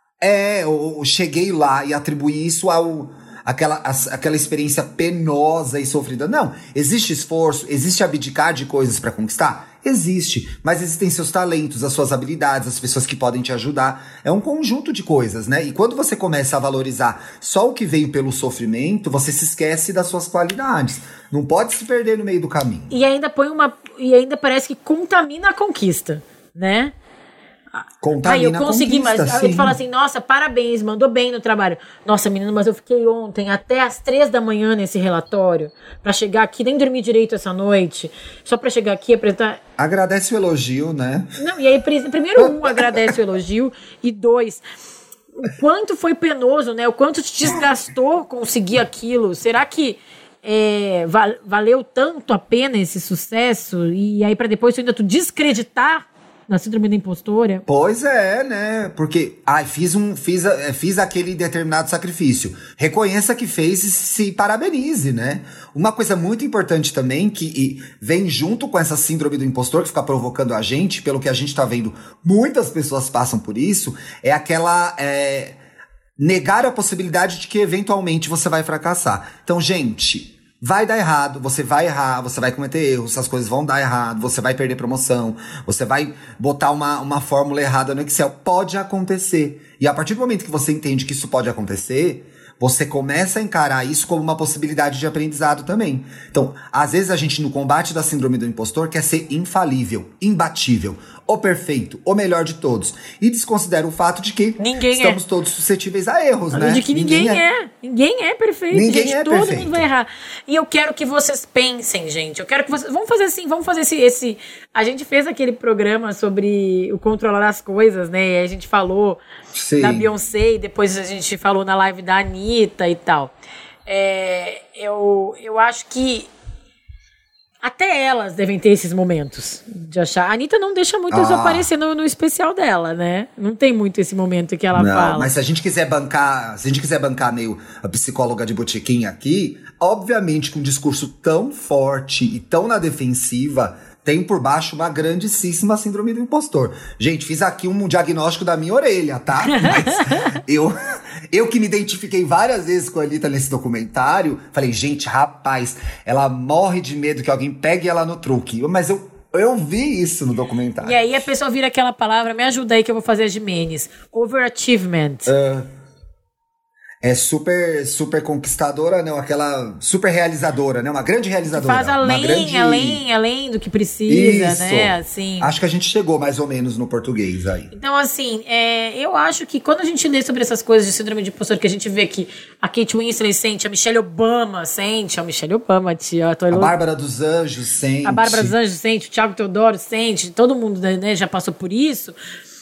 Speaker 3: eu cheguei lá e atribuir isso aquela experiência penosa e sofrida. Não, existe esforço, existe abdicar de coisas pra conquistar? Existe, mas existem seus talentos, as suas habilidades, as pessoas que podem te ajudar. É um conjunto de coisas, né? E quando você começa a valorizar só o que veio pelo sofrimento, você se esquece das suas qualidades. Não pode se perder no meio do caminho.
Speaker 1: E ainda parece que contamina a conquista, né?
Speaker 3: Contamina
Speaker 1: eu consegui,
Speaker 3: a conquista,
Speaker 1: mas eu te falo assim, nossa, parabéns, mandou bem no trabalho. Nossa, menina, mas eu fiquei ontem até às 3 da manhã nesse relatório pra chegar aqui, nem dormi direito essa noite, só pra chegar aqui e apresentar.
Speaker 3: Agradece o elogio, né?
Speaker 1: Não, e aí, primeiro, agradece o elogio, e 2, o quanto foi penoso, né? O quanto te desgastou conseguir aquilo. Será que valeu tanto a pena esse sucesso? E aí, pra depois tu descreditar na síndrome da impostora?
Speaker 3: Pois é, né? Porque fiz aquele determinado sacrifício. Reconheça que fez e se parabenize, né? Uma coisa muito importante também, que vem junto com essa síndrome do impostor, que fica provocando a gente, pelo que a gente tá vendo, muitas pessoas passam por isso, é aquela... negar a possibilidade de que eventualmente você vai fracassar. Então, gente... vai dar errado, você vai errar, você vai cometer erros, as coisas vão dar errado, você vai perder promoção, você vai botar uma fórmula errada no Excel. Pode acontecer. E a partir do momento que você entende que isso pode acontecer, você começa a encarar isso como uma possibilidade de aprendizado também. Então, às vezes a gente, no combate da síndrome do impostor, quer ser infalível, imbatível, o perfeito, o melhor de todos. E desconsidera o fato de que estamos todos suscetíveis a erros, né?
Speaker 1: De que ninguém é perfeito.
Speaker 3: Ninguém
Speaker 1: gente,
Speaker 3: é
Speaker 1: todo
Speaker 3: perfeito.
Speaker 1: mundo vai errar. E eu quero que vocês pensem, gente. Eu quero que vocês... Vamos fazer esse... A gente fez aquele programa sobre o controlar as coisas, né? E aí a gente falou da Beyoncé, e depois a gente falou na live da Anitta e tal. Eu acho que até elas devem ter esses momentos de achar. A Anitta não deixa muito isso aparecer no especial dela, né? Não tem muito esse momento que ela fala.
Speaker 3: Mas se a gente quiser bancar meio a psicóloga de botequim aqui, obviamente com um discurso tão forte e tão na defensiva, tem por baixo uma grandíssima síndrome do impostor. Gente, fiz aqui um diagnóstico da minha orelha, tá? Mas eu que me identifiquei várias vezes com a Anitta nesse documentário, falei, gente, rapaz, ela morre de medo que alguém pegue ela no truque. Mas eu vi isso no documentário.
Speaker 1: E aí a pessoa vira aquela palavra, me ajuda aí que eu vou fazer a Jimenez. Overachievement.
Speaker 3: É super conquistadora, não, aquela super realizadora, né? Uma grande realizadora.
Speaker 1: Que faz além do que precisa,
Speaker 3: isso,
Speaker 1: né? Assim.
Speaker 3: Acho que a gente chegou mais ou menos no português aí.
Speaker 1: Então, assim, eu acho que quando a gente lê sobre essas coisas de síndrome de impostor, que a gente vê que a Kate Winslet sente, a Michelle Obama sente, tia, a
Speaker 3: Bárbara dos Anjos sente.
Speaker 1: A Bárbara dos Anjos sente, o Thiago Teodoro sente, todo mundo, né, já passou por isso.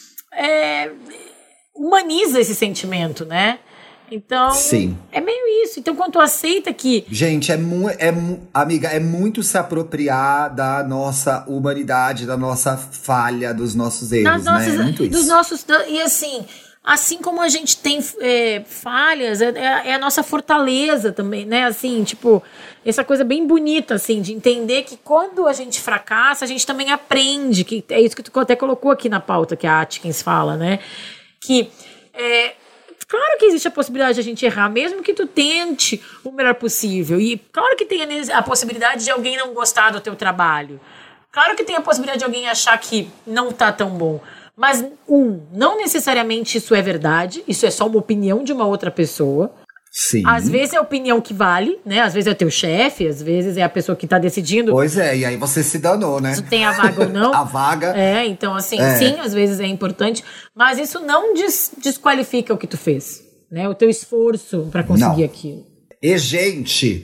Speaker 1: Humaniza esse sentimento, né? Então,
Speaker 3: sim,
Speaker 1: é meio isso. Então, quando tu aceita que...
Speaker 3: Gente, amiga, é muito se apropriar da nossa humanidade, da nossa falha, dos nossos erros, né? É muito isso.
Speaker 1: E assim como a gente tem falhas, é a nossa fortaleza também, né? Assim, tipo, essa coisa bem bonita, assim, de entender que quando a gente fracassa, a gente também aprende. Que é isso que tu até colocou aqui na pauta, que a Atkins fala, né? Que... Claro que existe a possibilidade de a gente errar, mesmo que tu tente o melhor possível. E claro que tem a possibilidade de alguém não gostar do teu trabalho. Claro que tem a possibilidade de alguém achar que não tá tão bom. Mas, não necessariamente isso é verdade. Isso é só uma opinião de uma outra pessoa.
Speaker 3: Sim.
Speaker 1: Às vezes é a opinião que vale, né? Às vezes é o teu chefe, às vezes é a pessoa que tá decidindo.
Speaker 3: Pois é, e aí você se danou, né?
Speaker 1: Se tem a vaga ou não.
Speaker 3: A vaga.
Speaker 1: Então assim, sim, às vezes é importante, mas isso não desqualifica o que tu fez, né? O teu esforço pra conseguir aquilo.
Speaker 3: E, gente,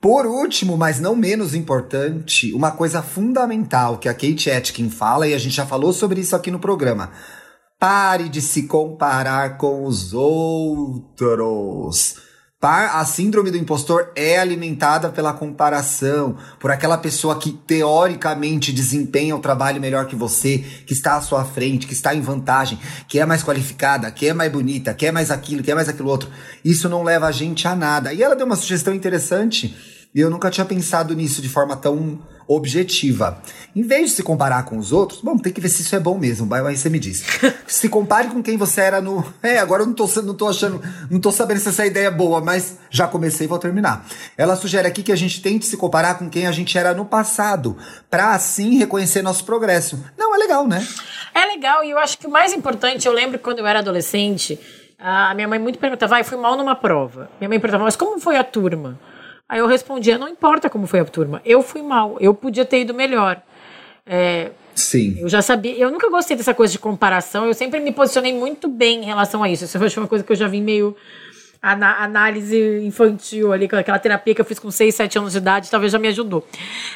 Speaker 3: Por último, mas não menos importante, uma coisa fundamental que a Kate Atkin fala, e a gente já falou sobre isso aqui no programa. Pare de se comparar com os outros. A síndrome do impostor é alimentada pela comparação, por aquela pessoa que teoricamente desempenha o trabalho melhor que você, que está à sua frente, que está em vantagem, que é mais qualificada, que é mais bonita, que é mais aquilo, que é mais aquilo outro. Isso não leva a gente a nada. E ela deu uma sugestão interessante, e eu nunca tinha pensado nisso de forma tão objetiva. Em vez de se comparar com os outros, bom, tem que ver se isso é bom mesmo, aí você me diz. Se compare com quem você era no... agora eu não tô sabendo se essa ideia é boa, mas já comecei e vou terminar. Ela sugere aqui que a gente tente se comparar com quem a gente era no passado, pra assim reconhecer nosso progresso. Não, é legal, né?
Speaker 1: É legal, e eu acho que o mais importante, eu lembro que quando eu era adolescente, a minha mãe muito perguntava, fui mal numa prova. Minha mãe perguntava, mas como foi a turma? Aí eu respondia, não importa como foi a turma, eu fui mal, eu podia ter ido melhor.
Speaker 3: Sim.
Speaker 1: Eu já sabia, eu nunca gostei dessa coisa de comparação, eu sempre me posicionei muito bem em relação a isso. Isso foi uma coisa que eu já vi meio análise infantil ali, com aquela terapia que eu fiz com 6, 7 anos de idade, talvez já me ajudou.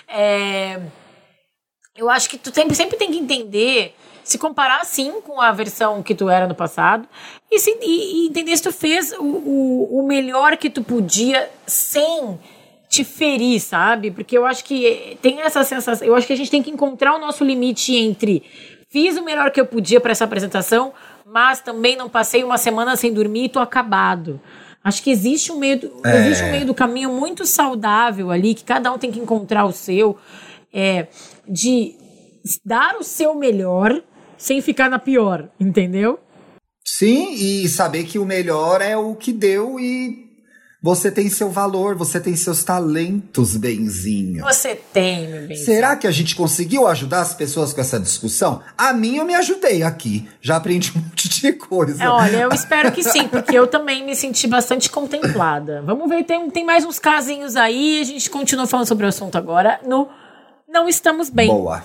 Speaker 1: Eu acho que tu sempre tem que entender, se comparar sim com a versão que tu era no passado e entender se tu fez o melhor que tu podia sem te ferir, sabe? Porque eu acho que tem essa sensação, eu acho que a gente tem que encontrar o nosso limite entre fiz o melhor que eu podia para essa apresentação, mas também não passei uma semana sem dormir e tô acabado. Acho que existe um meio do caminho muito saudável ali, que cada um tem que encontrar o seu, de dar o seu melhor sem ficar na pior, entendeu?
Speaker 3: Sim, e saber que o melhor é o que deu e você tem seu valor, você tem seus talentos, benzinho.
Speaker 1: Você tem, meu benzinho.
Speaker 3: Será que a gente conseguiu ajudar as pessoas com essa discussão? A mim eu me ajudei aqui, já aprendi um monte de coisa.
Speaker 1: Olha, eu espero que sim, porque eu também me senti bastante contemplada. Vamos ver, tem mais uns casinhos aí, a gente continua falando sobre o assunto agora no Não Estamos Bem.
Speaker 3: Boa.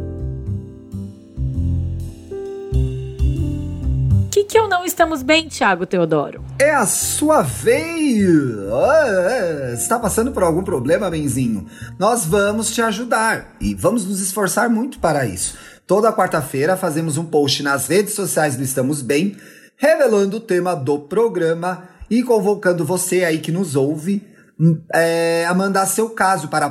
Speaker 1: O que eu não estamos bem, Thiago Teodoro?
Speaker 3: É a sua vez! Está passando por algum problema, benzinho? Nós vamos te ajudar e vamos nos esforçar muito para isso. Toda quarta-feira fazemos um post nas redes sociais do Estamos Bem, revelando o tema do programa e convocando você aí que nos ouve a mandar seu caso para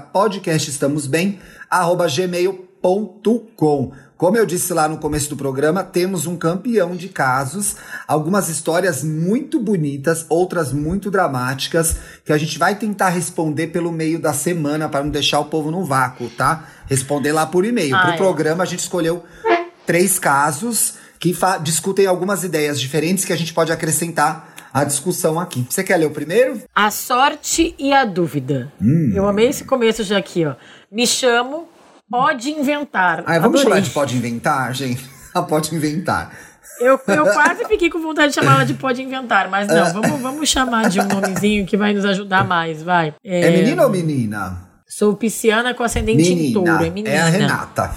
Speaker 3: podcastestamosbem@gmail.com. Como eu disse lá no começo do programa, temos um campeão de casos, algumas histórias muito bonitas, outras muito dramáticas, que a gente vai tentar responder pelo meio da semana para não deixar o povo no vácuo, tá? Responder lá por e-mail. Pro programa a gente escolheu 3 casos que discutem algumas ideias diferentes que a gente pode acrescentar à discussão aqui. Você quer ler o primeiro?
Speaker 1: A sorte e a dúvida. Eu amei esse começo já aqui, ó. Me chamo... Pode inventar.
Speaker 3: Vamos chamar de pode inventar, gente? Pode inventar.
Speaker 1: Eu quase fiquei com vontade de chamar ela de pode inventar, mas não, vamos chamar de um nomezinho que vai nos ajudar mais, vai.
Speaker 3: É menina ou menina?
Speaker 1: Sou pisciana com ascendente em touro, é menina.
Speaker 3: É a Renata.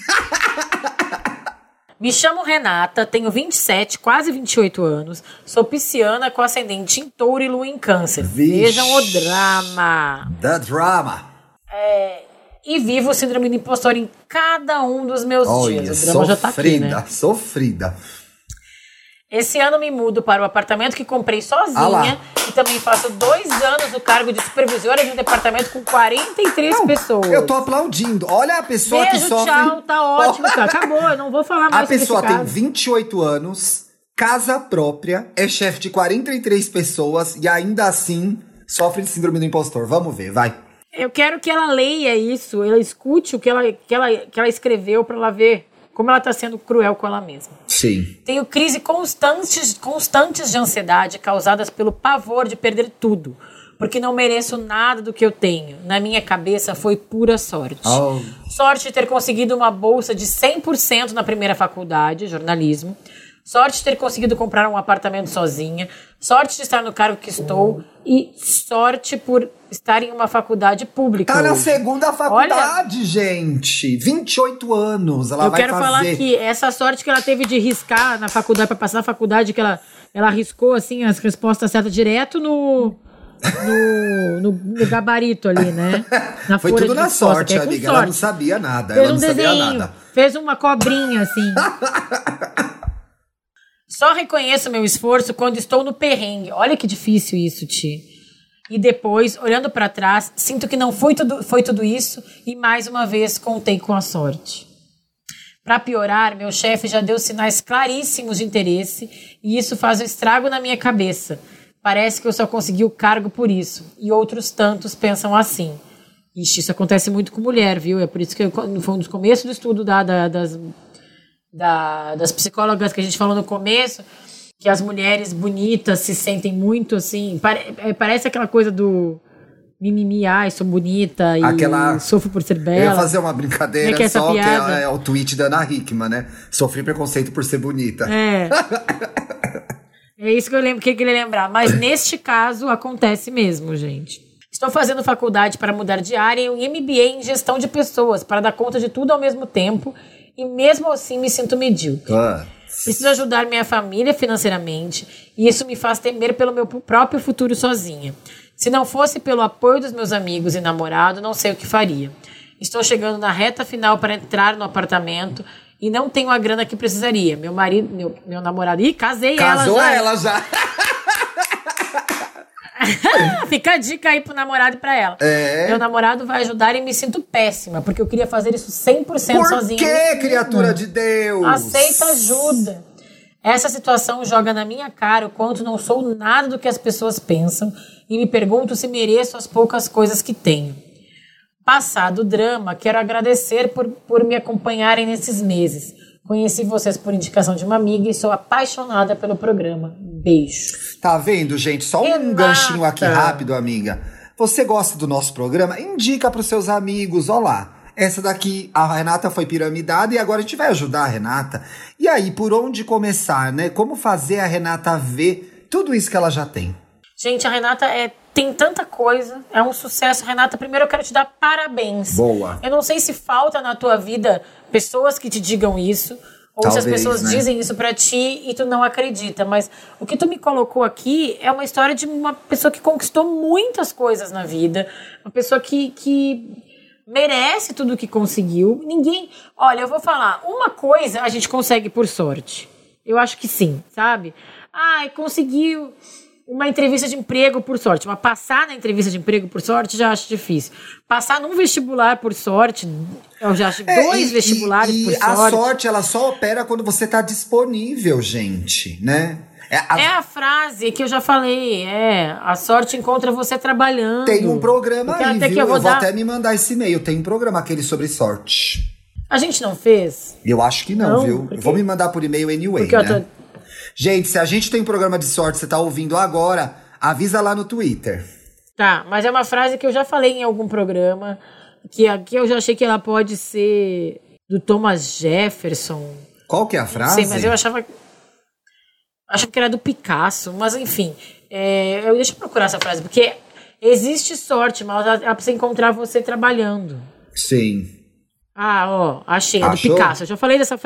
Speaker 1: Me chamo Renata, tenho 27, quase 28 anos, sou pisciana com ascendente em touro e lua em câncer. Vejam o drama.
Speaker 3: The drama.
Speaker 1: E vivo o síndrome do impostor em cada um dos meus dias. O drama já tá aqui, né?
Speaker 3: Sofrida.
Speaker 1: Esse ano me mudo para o apartamento que comprei sozinha e também faço 2 anos no cargo de supervisora de um departamento com 43 pessoas.
Speaker 3: Eu tô aplaudindo. Olha a pessoa que sofre...
Speaker 1: Tchau, tá ótimo, tá. Acabou, eu não vou falar mais
Speaker 3: sobre esse caso. A pessoa tem 28 anos, casa própria, é chefe de 43 pessoas e ainda assim sofre de síndrome do impostor. Vamos ver, vai.
Speaker 1: Eu quero que ela leia isso, ela escute o que ela escreveu para ela ver como ela está sendo cruel com ela mesma.
Speaker 3: Sim.
Speaker 1: Tenho crises constantes de ansiedade causadas pelo pavor de perder tudo, porque não mereço nada do que eu tenho. Na minha cabeça foi pura sorte. Sorte de ter conseguido uma bolsa de 100% na primeira faculdade, jornalismo. Sorte de ter conseguido comprar um apartamento sozinha. Sorte de estar no cargo que estou. E sorte por estar em uma faculdade pública.
Speaker 3: Tá na segunda faculdade, olha, gente. 28 anos ela vai fazer.
Speaker 1: Eu quero falar que essa sorte que ela teve de riscar na faculdade, para passar na faculdade, que ela riscou assim as respostas certas direto no gabarito ali, né? Na
Speaker 3: Foi tudo na sorte, amiga. Ela não sabia nada.
Speaker 1: Fez um desenho, fez uma cobrinha, assim. Só reconheço meu esforço quando estou no perrengue. Olha que difícil isso, Ti. E depois, olhando pra trás, sinto que não foi tudo isso e mais uma vez contei com a sorte. Pra piorar, meu chefe já deu sinais claríssimos de interesse e isso faz um estrago na minha cabeça. Parece que eu só consegui o cargo por isso. E outros tantos pensam assim. Ixi, isso acontece muito com mulher, viu? É por isso que foi um dos começos do estudo das psicólogas que a gente falou no começo, que as mulheres bonitas se sentem muito assim. Parece aquela coisa do mimimi, ai, sou bonita e sofro por ser bela.
Speaker 3: Eu ia fazer uma brincadeira
Speaker 1: que
Speaker 3: só,
Speaker 1: piada?
Speaker 3: Que é o tweet da Ana Hickman, né? Sofri preconceito por ser bonita.
Speaker 1: É. É isso que eu queria lembrar. Mas neste caso acontece mesmo, gente. Estou fazendo faculdade para mudar de área e um MBA em gestão de pessoas, para dar conta de tudo ao mesmo tempo. E mesmo assim me sinto medíocre. Preciso ajudar minha família financeiramente e isso me faz temer pelo meu próprio futuro sozinha. Se não fosse pelo apoio dos meus amigos e namorado, não sei o que faria. Estou chegando na reta final para entrar no apartamento e não tenho a grana que precisaria. Meu marido, meu namorado... Ih,
Speaker 3: Casou ela já.
Speaker 1: Fica a dica aí pro namorado e pra ela. Meu namorado vai ajudar e me sinto péssima, porque eu queria fazer isso 100% sozinha.
Speaker 3: Por que, criatura de Deus?
Speaker 1: Aceita ajuda. Essa situação joga na minha cara o quanto não sou nada do que as pessoas pensam e me pergunto se mereço as poucas coisas que tenho. Passado o drama, quero agradecer por me acompanharem nesses meses. Conheci vocês por indicação de uma amiga e sou apaixonada pelo programa. Beijo.
Speaker 3: Tá vendo, gente? Só um ganchinho aqui rápido, amiga. Você gosta do nosso programa? Indica pros seus amigos, ó lá. Essa daqui, a Renata foi piramidada e agora a gente vai ajudar a Renata. E aí, por onde começar, né? Como fazer a Renata ver tudo isso que ela já tem?
Speaker 1: Gente, a Renata tem tanta coisa, é um sucesso. Renata, primeiro eu quero te dar parabéns.
Speaker 3: Boa.
Speaker 1: Eu não sei se falta na tua vida pessoas que te digam isso, ou talvez, se as pessoas dizem isso pra ti e tu não acredita. Mas o que tu me colocou aqui é uma história de uma pessoa que conquistou muitas coisas na vida, uma pessoa que merece tudo o que conseguiu. Olha, eu vou falar, uma coisa a gente consegue por sorte. Eu acho que sim, sabe? Conseguiu uma entrevista de emprego por sorte. Mas passar na entrevista de emprego por sorte já acho difícil. Passar num vestibular por sorte, eu já acho 2 vestibulares por sorte.
Speaker 3: A sorte, ela só opera quando você tá disponível, gente, né?
Speaker 1: É a frase que eu já falei, a sorte encontra você trabalhando.
Speaker 3: Tem um programa aí, viu? Eu vou até me mandar esse e-mail. Tem um programa aquele sobre sorte.
Speaker 1: A gente não fez?
Speaker 3: Eu acho que não, viu? Eu vou me mandar por e-mail anyway, né? Gente, se a gente tem um programa de sorte, você tá ouvindo agora, avisa lá no Twitter.
Speaker 1: Tá, mas é uma frase que eu já falei em algum programa, que aqui eu já achei que ela pode ser do Thomas Jefferson.
Speaker 3: Qual que é a frase?
Speaker 1: Não sei, mas eu achava que era do Picasso, mas enfim. Deixa eu procurar essa frase, porque existe sorte, mas ela precisa encontrar você trabalhando.
Speaker 3: Sim.
Speaker 1: Achei, é do Picasso. Eu já falei dessa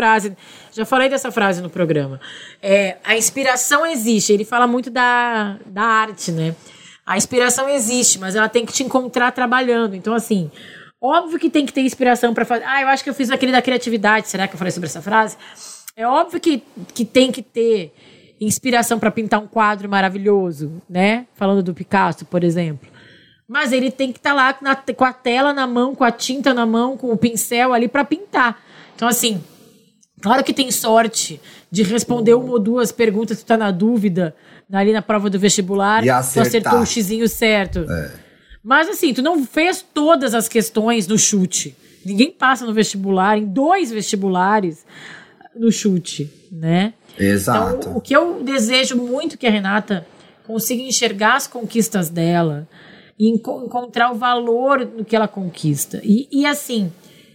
Speaker 1: frase no programa. A inspiração existe. Ele fala muito da arte, né? A inspiração existe, mas ela tem que te encontrar trabalhando. Então, assim, óbvio que tem que ter inspiração para fazer. Eu acho que eu fiz aquele da criatividade. Será que eu falei sobre essa frase? É óbvio que tem que ter inspiração para pintar um quadro maravilhoso, né? Falando do Picasso, por exemplo. Mas ele tem que estar lá com a tela na mão, com a tinta na mão, com o pincel ali para pintar. Então, assim, claro que tem sorte de responder 1 ou 2 perguntas, tu tá na dúvida, ali na prova do vestibular,
Speaker 3: e acertar.
Speaker 1: Tu acertou o xizinho certo. Mas, assim, tu não fez todas as questões no chute. Ninguém passa no vestibular, em 2 vestibulares, no chute, né?
Speaker 3: Exato.
Speaker 1: Então, o que eu desejo muito que a Renata consiga enxergar as conquistas dela e encontrar o valor no que ela conquista. E assim,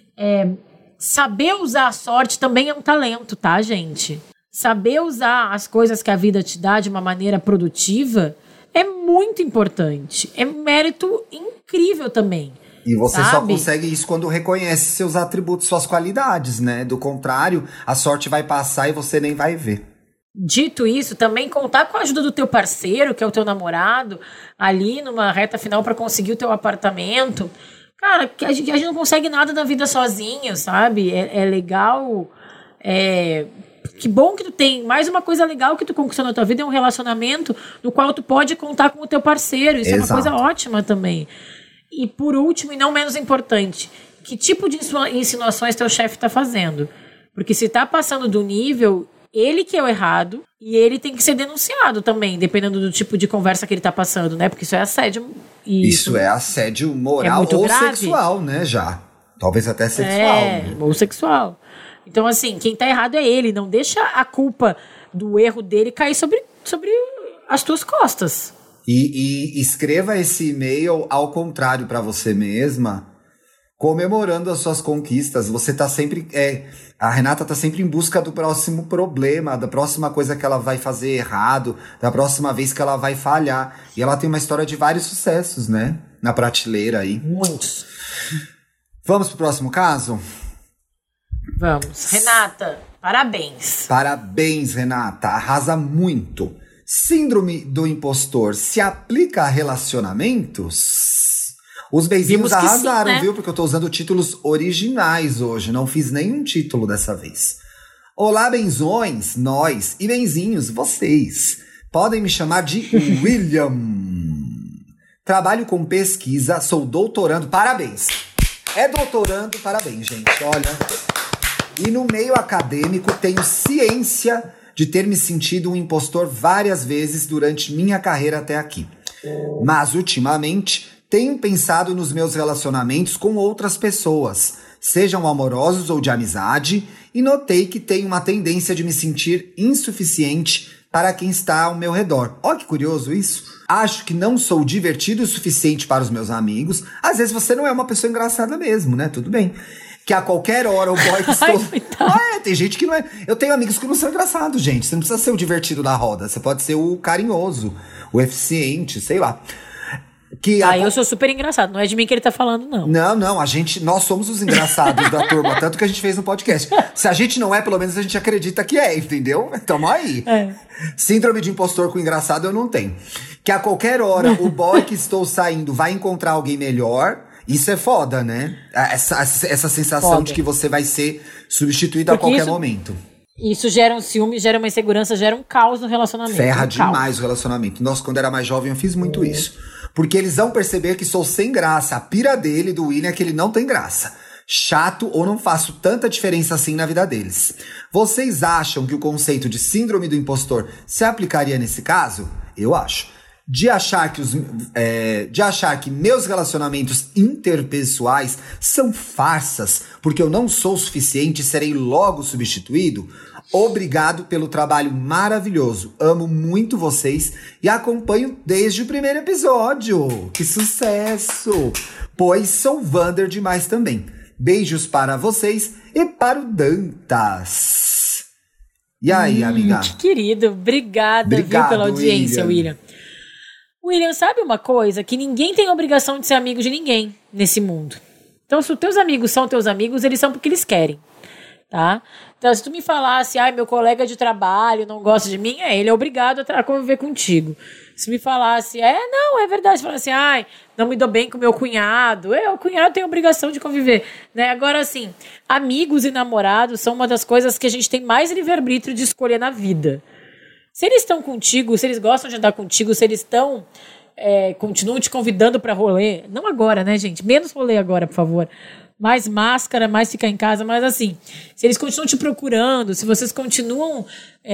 Speaker 1: saber usar a sorte também é um talento, tá, gente? Saber usar as coisas que a vida te dá de uma maneira produtiva é muito importante. É um mérito incrível também.
Speaker 3: E você só consegue isso quando reconhece seus atributos, suas qualidades, né? Do contrário, a sorte vai passar e você nem vai ver.
Speaker 1: Dito isso, também contar com a ajuda do teu parceiro, que é o teu namorado, ali numa reta final para conseguir o teu apartamento. Cara, que a gente não consegue nada na vida sozinho, sabe? É legal. Que bom que tu tem. Mais uma coisa legal que tu conquistou na tua vida é um relacionamento no qual tu pode contar com o teu parceiro. Isso Exato. É uma coisa ótima também. E por último, e não menos importante, que tipo de insinuações teu chefe tá fazendo? Porque se tá passando do nível, ele que é o errado e ele tem que ser denunciado também, dependendo do tipo de conversa que ele tá passando, né? Porque isso é assédio.
Speaker 3: Isso é assédio moral ou grave. Sexual, né? Já. Talvez até sexual. Né?
Speaker 1: Ou sexual. Então, assim, quem tá errado é ele. Não deixa a culpa do erro dele cair sobre as tuas costas.
Speaker 3: E escreva esse e-mail ao contrário para você mesma, comemorando as suas conquistas. Você tá sempre... a Renata tá sempre em busca do próximo problema, da próxima coisa que ela vai fazer errado, da próxima vez que ela vai falhar. E ela tem uma história de vários sucessos, né? Na prateleira aí.
Speaker 1: Muitos.
Speaker 3: Vamos pro próximo caso?
Speaker 1: Vamos. Renata, parabéns.
Speaker 3: Parabéns, Renata. Arrasa muito. Síndrome do impostor se aplica a relacionamentos? Os benzinhos arrasaram, sim, né? Viu? Porque eu tô usando títulos originais hoje. Não fiz nenhum título dessa vez. Olá, benzões, nós e benzinhos, vocês. Podem me chamar de William. Trabalho com pesquisa, sou doutorando. Parabéns. É doutorando, parabéns, gente. Olha. E no meio acadêmico tenho ciência de ter me sentido um impostor várias vezes durante minha carreira até aqui. Mas, ultimamente, tenho pensado nos meus relacionamentos com outras pessoas, sejam amorosos ou de amizade, e notei que tenho uma tendência de me sentir insuficiente para quem está ao meu redor. Olha que curioso isso. Acho que não sou divertido o suficiente para os meus amigos. Às vezes você não é uma pessoa engraçada mesmo, né? Tudo bem. Que a qualquer hora o boy que estou... tem gente que não é... Eu tenho amigos que não são engraçados, gente. Você não precisa ser o divertido da roda. Você pode ser o carinhoso, o eficiente, sei lá.
Speaker 1: Eu sou super engraçado. Não é de mim que ele tá falando, não.
Speaker 3: Não. Nós somos os engraçados da turma. Tanto que a gente fez no podcast. Se a gente não é, pelo menos a gente acredita que é, entendeu? Tamo aí. Síndrome de impostor com engraçado eu não tenho. Que a qualquer hora o boy que estou saindo vai encontrar alguém melhor... Isso é foda, né? Essa sensação foda. De que você vai ser substituído a qualquer momento.
Speaker 1: Isso gera um ciúme, gera uma insegurança, gera um caos no relacionamento.
Speaker 3: Ferra demais o relacionamento. Nossa, quando era mais jovem eu fiz muito isso. Porque eles vão perceber que sou sem graça. A pira dele, do William, é que ele não tem graça. Chato ou não faço tanta diferença assim na vida deles. Vocês acham que o conceito de síndrome do impostor se aplicaria nesse caso? Eu acho. De achar que meus relacionamentos interpessoais são farsas porque eu não sou o suficiente e serei logo substituído? Obrigado pelo trabalho maravilhoso. Amo muito vocês e acompanho desde o primeiro episódio. Que sucesso! Pois sou Wander demais também. Beijos para vocês e para o Dantas. E aí, amiga?
Speaker 1: Que querido. Obrigada, viu, pela audiência, William. William, sabe uma coisa? Que ninguém tem obrigação de ser amigo de ninguém nesse mundo. Então, se os teus amigos são teus amigos, eles são porque eles querem, tá? Então, se tu me falasse, meu colega de trabalho não gosta de mim, ele é obrigado a conviver contigo. Se me falasse, não, é verdade. Se falasse, não me dou bem com meu cunhado. O cunhado tem a obrigação de conviver, né? Agora, assim, amigos e namorados são uma das coisas que a gente tem mais livre-arbítrio de escolher na vida. Se eles estão contigo, se eles gostam de andar contigo, se eles estão continuam te convidando para rolê, não agora, né, gente? Menos rolê agora, por favor. Mais máscara, mais ficar em casa, mas assim, se eles continuam te procurando, se vocês continuam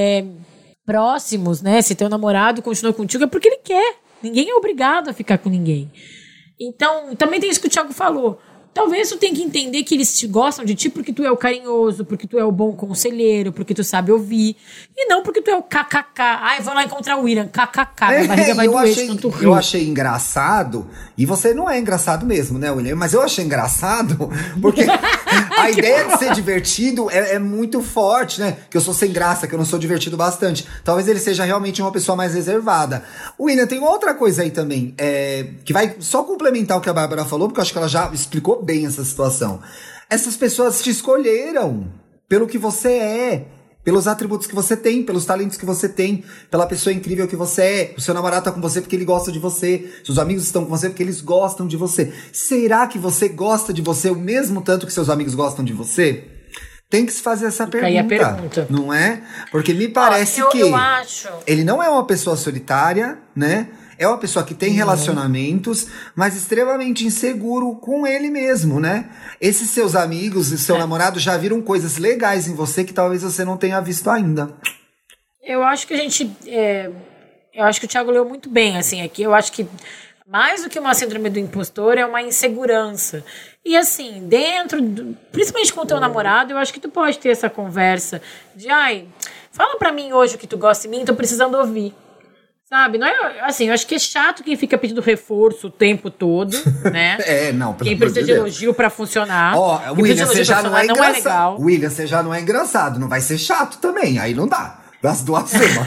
Speaker 1: próximos, né? Se teu namorado continua contigo, é porque ele quer. Ninguém é obrigado a ficar com ninguém. Então, também tem isso que o Thiago falou. Talvez tu tenha que entender que eles gostam de ti porque tu é o carinhoso, porque tu é o bom conselheiro, porque tu sabe ouvir. E não porque tu é o kkk. Vou lá encontrar o William, kkk. Minha barriga vai doer de tanto rir.
Speaker 3: Eu achei engraçado, e você não é engraçado mesmo, né, William? Mas eu achei engraçado porque a ideia de ser divertido é muito forte, né? Que eu sou sem graça, que eu não sou divertido bastante. Talvez ele seja realmente uma pessoa mais reservada. William, tem outra coisa aí também, que vai só complementar o que a Bárbara falou, porque eu acho que ela já explicou bem essa situação. Essas pessoas te escolheram pelo que você é, pelos atributos que você tem, pelos talentos que você tem, pela pessoa incrível que você é. O seu namorado tá com você porque ele gosta de você. Seus amigos estão com você porque eles gostam de você. Será que você gosta de você o mesmo tanto que seus amigos gostam de você? Tem que se fazer essa pergunta, não é? Porque me parece que
Speaker 1: eu acho.
Speaker 3: Ele não é uma pessoa solitária, né? É uma pessoa que tem relacionamentos, mas extremamente inseguro com ele mesmo, né? Esses seus amigos e seu namorado já viram coisas legais em você que talvez você não tenha visto ainda.
Speaker 1: Eu acho que eu acho que o Thiago leu muito bem, assim, aqui. Eu acho que mais do que uma síndrome do impostor é uma insegurança. E assim, principalmente com o teu namorado, eu acho que tu pode ter essa conversa de, fala pra mim hoje o que tu gosta de mim, tô precisando ouvir. Sabe, não é assim, eu acho que é chato quem fica pedindo reforço o tempo todo, né?
Speaker 3: Não, pelo
Speaker 1: quem precisa de elogio pra funcionar.
Speaker 3: William, você já não é engraçado. William, você já não é engraçado, não vai ser chato também, aí não dá. Das duas uma.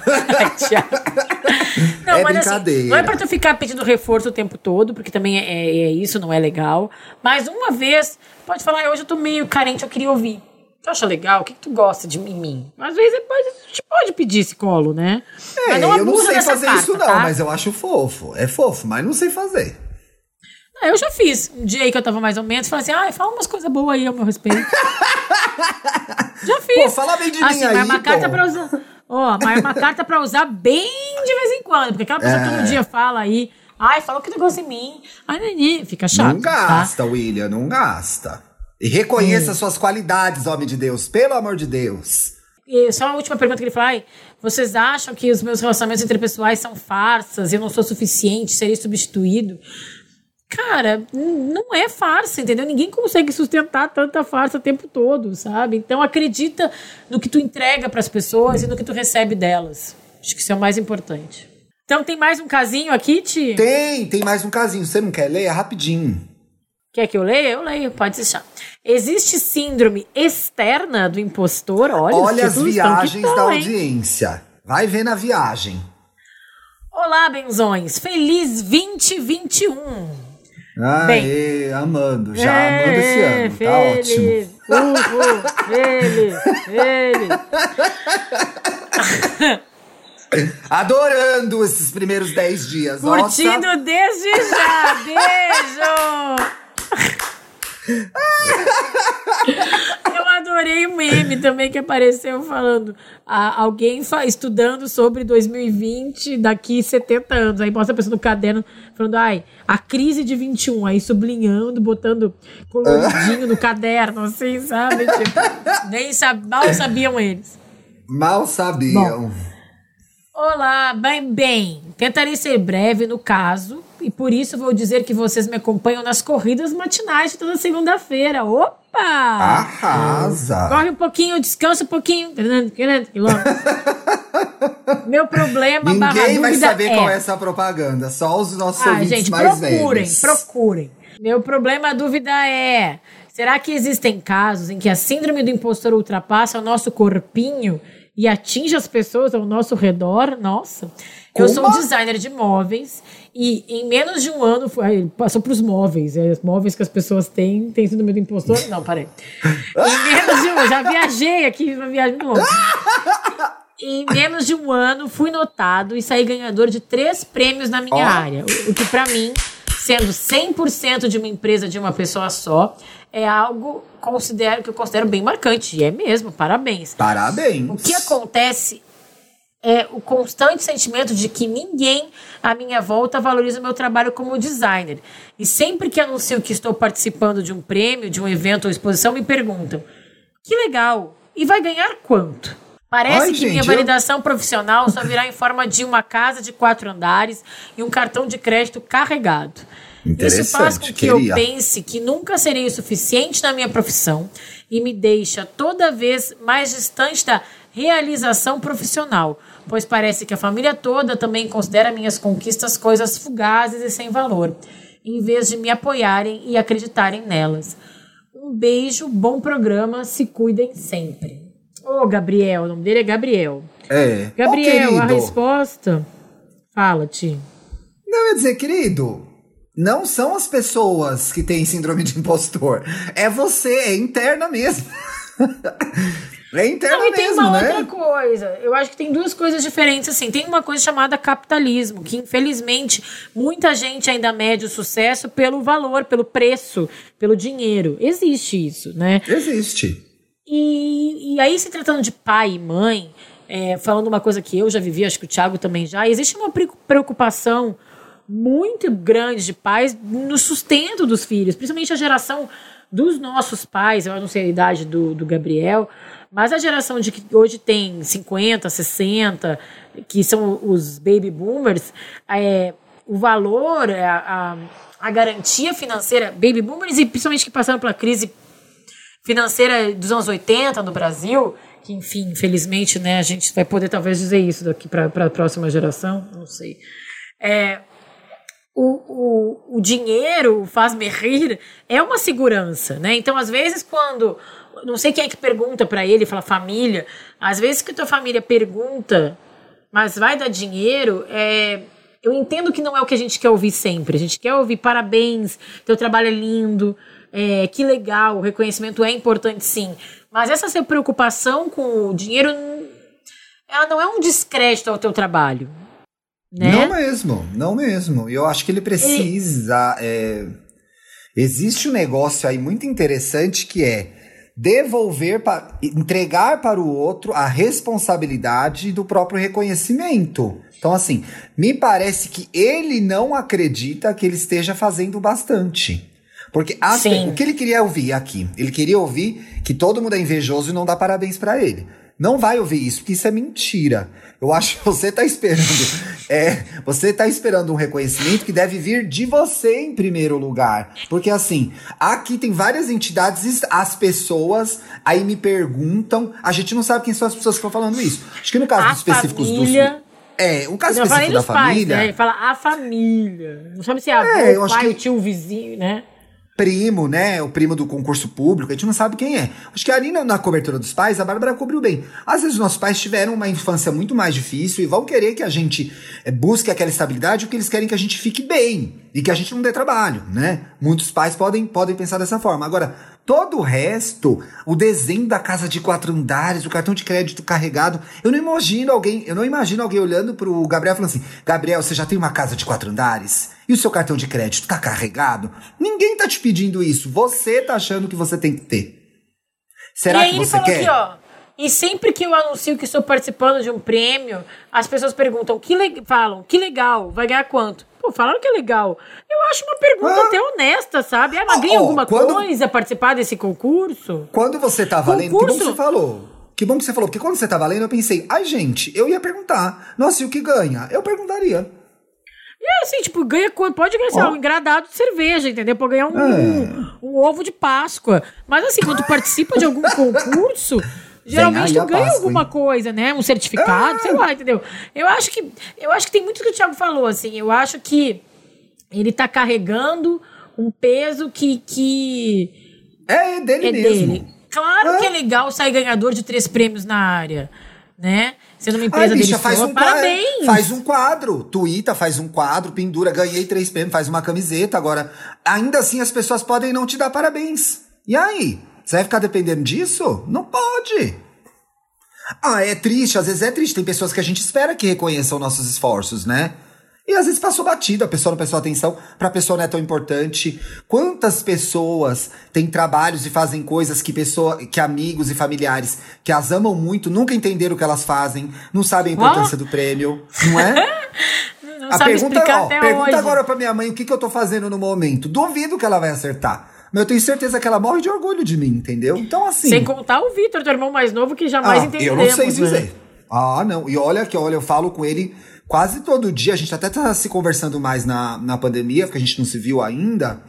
Speaker 1: Não, mas
Speaker 3: brincadeira.
Speaker 1: Assim, não é pra tu ficar pedindo reforço o tempo todo, porque também é isso, não é legal. Mas uma vez, pode falar, hoje eu tô meio carente, eu queria ouvir. Tu acha legal? O que tu gosta de mim? Às vezes a gente pode pedir esse colo, né?
Speaker 3: Mas eu não sei fazer isso não, tá? Mas eu acho fofo. É fofo, mas não sei fazer.
Speaker 1: Eu já fiz. Um dia aí que eu tava mais ou menos, falei assim, fala umas coisas boas aí ao meu respeito. Já fiz.
Speaker 3: Pô, fala bem de mim aí,
Speaker 1: mas é uma carta pra usar. Mas é uma carta pra usar bem de vez em quando. Porque aquela pessoa que todo dia fala aí, fala o que tu gosta de mim. Fica chato.
Speaker 3: Não gasta, tá? William, não gasta. E reconheça suas qualidades, homem de Deus. Pelo amor de Deus.
Speaker 1: E só a última pergunta que ele fala. Vocês acham que os meus relacionamentos interpessoais são farsas? Eu não sou suficiente? Serei substituído? Cara, não é farsa, entendeu? Ninguém consegue sustentar tanta farsa o tempo todo, sabe? Então acredita no que tu entrega pras pessoas e no que tu recebe delas. Acho que isso é o mais importante. Então tem mais um casinho aqui, Ti?
Speaker 3: Tem mais um casinho. Você não quer ler? É rapidinho.
Speaker 1: Quer que eu leia? Eu leio, pode deixar. Existe síndrome externa do impostor?
Speaker 3: Olha as viagens da audiência. Vai ver na viagem.
Speaker 1: Olá, benzões. Feliz 2021.
Speaker 3: Aê, amando. Já amando esse ano.
Speaker 1: Feliz,
Speaker 3: tá ótimo.
Speaker 1: Feliz.
Speaker 3: Adorando esses primeiros 10 dias.
Speaker 1: Curtindo
Speaker 3: Nossa.
Speaker 1: desde já. Beijo. Eu adorei o meme também que apareceu falando alguém estudando sobre 2020 daqui 70 anos, aí mostra a pessoa no caderno falando, a crise de 21, aí sublinhando, botando coloridinho no caderno, assim, sabe? Tipo, mal sabiam eles.
Speaker 3: Mal sabiam.
Speaker 1: Bom, olá, bem, tentarei ser breve no caso, e por isso vou dizer que vocês me acompanham nas corridas matinais de toda segunda-feira. Opa!
Speaker 3: Arrasa!
Speaker 1: Corre um pouquinho, descansa um pouquinho. Meu problema,
Speaker 3: ninguém vai saber qual é essa propaganda, só os nossos ouvintes
Speaker 1: gente,
Speaker 3: mais velhos.
Speaker 1: Procurem. Meu problema, a dúvida é, será que existem casos em que a síndrome do impostor ultrapassa o nosso corpinho e atinge as pessoas ao nosso redor? Nossa. Eu sou designer de móveis e em menos de um ano passou para os móveis. Os móveis que as pessoas têm síndrome do impostor. Não, parei. Em menos de um ano, já viajei aqui, uma viagem muito longa. Em menos de um ano fui notado e saí ganhador de 3 prêmios na minha área. O que para mim, sendo 100% de uma empresa de uma pessoa só, é algo que eu considero bem marcante. E é mesmo, parabéns.
Speaker 3: Parabéns.
Speaker 1: O que acontece é o constante sentimento de que ninguém à minha volta valoriza o meu trabalho como designer. E sempre que anuncio que estou participando de um prêmio, de um evento ou exposição, me perguntam, que legal, e vai ganhar quanto? Parece que minha validação profissional só virá em forma de uma casa de 4 andares e um cartão de crédito carregado. Isso faz com que eu pense que nunca serei o suficiente na minha profissão e me deixa toda vez mais distante da realização profissional, pois parece que a família toda também considera minhas conquistas coisas fugazes e sem valor, em vez de me apoiarem e acreditarem nelas. Um beijo, bom programa, se cuidem sempre. Gabriel, o nome dele é Gabriel. Gabriel, a resposta... Fala-te.
Speaker 3: Não, eu ia dizer, querido, não são as pessoas que têm síndrome de impostor. É você, é interna mesmo. É interno
Speaker 1: mesmo, tem uma
Speaker 3: né?
Speaker 1: outra coisa. Eu acho que tem duas coisas diferentes, assim. Tem uma coisa chamada capitalismo, que infelizmente muita gente ainda mede o sucesso pelo valor, pelo preço, pelo dinheiro. Existe isso, né?
Speaker 3: Existe.
Speaker 1: E aí, se tratando de pai e mãe, falando uma coisa que eu já vivi, acho que o Thiago também já, existe uma preocupação muito grande de pais no sustento dos filhos, principalmente a geração dos nossos pais. Eu não sei a idade do Gabriel, mas a geração de que hoje tem 50, 60, que são os baby boomers, o valor, a garantia financeira, baby boomers, e principalmente que passaram pela crise financeira dos anos 80 no Brasil, que, enfim, infelizmente, né, a gente vai poder talvez dizer isso daqui para a próxima geração, não sei. O dinheiro, faz-me rir, é uma segurança, né? Então, às vezes, quando... Não sei quem é que pergunta para ele, fala família. Às vezes que tua família pergunta, mas vai dar dinheiro, eu entendo que não é o que a gente quer ouvir sempre. A gente quer ouvir parabéns, teu trabalho é lindo, que legal, o reconhecimento é importante sim. Mas essa sua preocupação com o dinheiro, ela não é um descrédito ao teu trabalho. Né?
Speaker 3: Não mesmo. Eu acho que ele precisa... existe um negócio aí muito interessante que é entregar para o outro a responsabilidade do próprio reconhecimento. Então, assim, me parece que ele não acredita que ele esteja fazendo bastante. Porque o que ele queria ouvir aqui? Ele queria ouvir que todo mundo é invejoso e não dá parabéns para ele. Não vai ouvir isso, porque isso é mentira. Eu acho que você tá esperando. Você tá esperando um reconhecimento que deve vir de você em primeiro lugar. Porque assim, aqui tem várias entidades, as pessoas aí me perguntam. A gente não sabe quem são as pessoas que estão falando isso. Acho que no caso específico um caso específico da família.
Speaker 1: Pais, né? Ele fala a família. Não sabe se é avô, pai, o tio, o vizinho, né?
Speaker 3: Primo, né? O primo do concurso público, a gente não sabe quem é. Acho que ali na cobertura dos pais, a Bárbara cobriu bem. Às vezes os nossos pais tiveram uma infância muito mais difícil e vão querer que a gente busque aquela estabilidade, porque eles querem que a gente fique bem e que a gente não dê trabalho, né? Muitos pais podem pensar dessa forma. Agora, todo o resto, o desenho da casa de 4 andares, o cartão de crédito carregado, eu não imagino alguém olhando pro Gabriel falando assim: Gabriel, você já tem uma casa de 4 andares? E o seu cartão de crédito tá carregado? Ninguém tá te pedindo isso. Você tá achando que você tem que ter. Será que você quer?
Speaker 1: Aqui, e sempre que eu anuncio que estou participando de um prêmio, as pessoas perguntam, falam, que legal, vai ganhar quanto? Pô, falaram que é legal. Eu acho uma pergunta até honesta, sabe? Mas ganha alguma coisa participar desse concurso?
Speaker 3: Quando você tá valendo, que bom que você falou. Que bom que você falou, porque quando você tá valendo, eu pensei, gente, eu ia perguntar. Nossa, e o que ganha? Eu perguntaria.
Speaker 1: E assim, tipo, ganha quanto? Pode ganhar, um engradado de cerveja, entendeu? Pode ganhar um ovo de Páscoa. Mas assim, quando tu participa de algum concurso, geralmente tu ganha alguma coisa, né? Um certificado, sei lá, entendeu? Eu acho que tem muito que o Thiago falou, assim. Eu acho que ele tá carregando um peso que
Speaker 3: é dele mesmo.
Speaker 1: Dele. Claro que é legal sair ganhador de 3 prêmios na área, né? Sendo uma empresa deliciosa, parabéns!
Speaker 3: Faz um quadro, tuita, faz um quadro, pendura, ganhei 3 prêmios, faz uma camiseta. Agora, ainda assim as pessoas podem não te dar parabéns. E aí? Você vai ficar dependendo disso? Não pode! É triste, às vezes é triste. Tem pessoas que a gente espera que reconheçam nossos esforços, né? E às vezes passou batido, a pessoa não prestou atenção, pra pessoa não é tão importante. Quantas pessoas têm trabalhos e fazem coisas que amigos e familiares que as amam muito, nunca entenderam o que elas fazem, não sabem a importância do prêmio, não é?
Speaker 1: Não sabe explicar até
Speaker 3: pergunta
Speaker 1: hoje.
Speaker 3: Agora pra minha mãe o que eu tô fazendo no momento. Duvido que ela vai acertar. Mas eu tenho certeza que ela morre de orgulho de mim, entendeu? Então assim...
Speaker 1: Sem contar o Vitor, teu irmão mais novo, que jamais entendemos.
Speaker 3: Eu não sei dizer. Não. E olha, eu falo com ele... Quase todo dia, a gente até tá se conversando mais na pandemia, porque a gente não se viu ainda.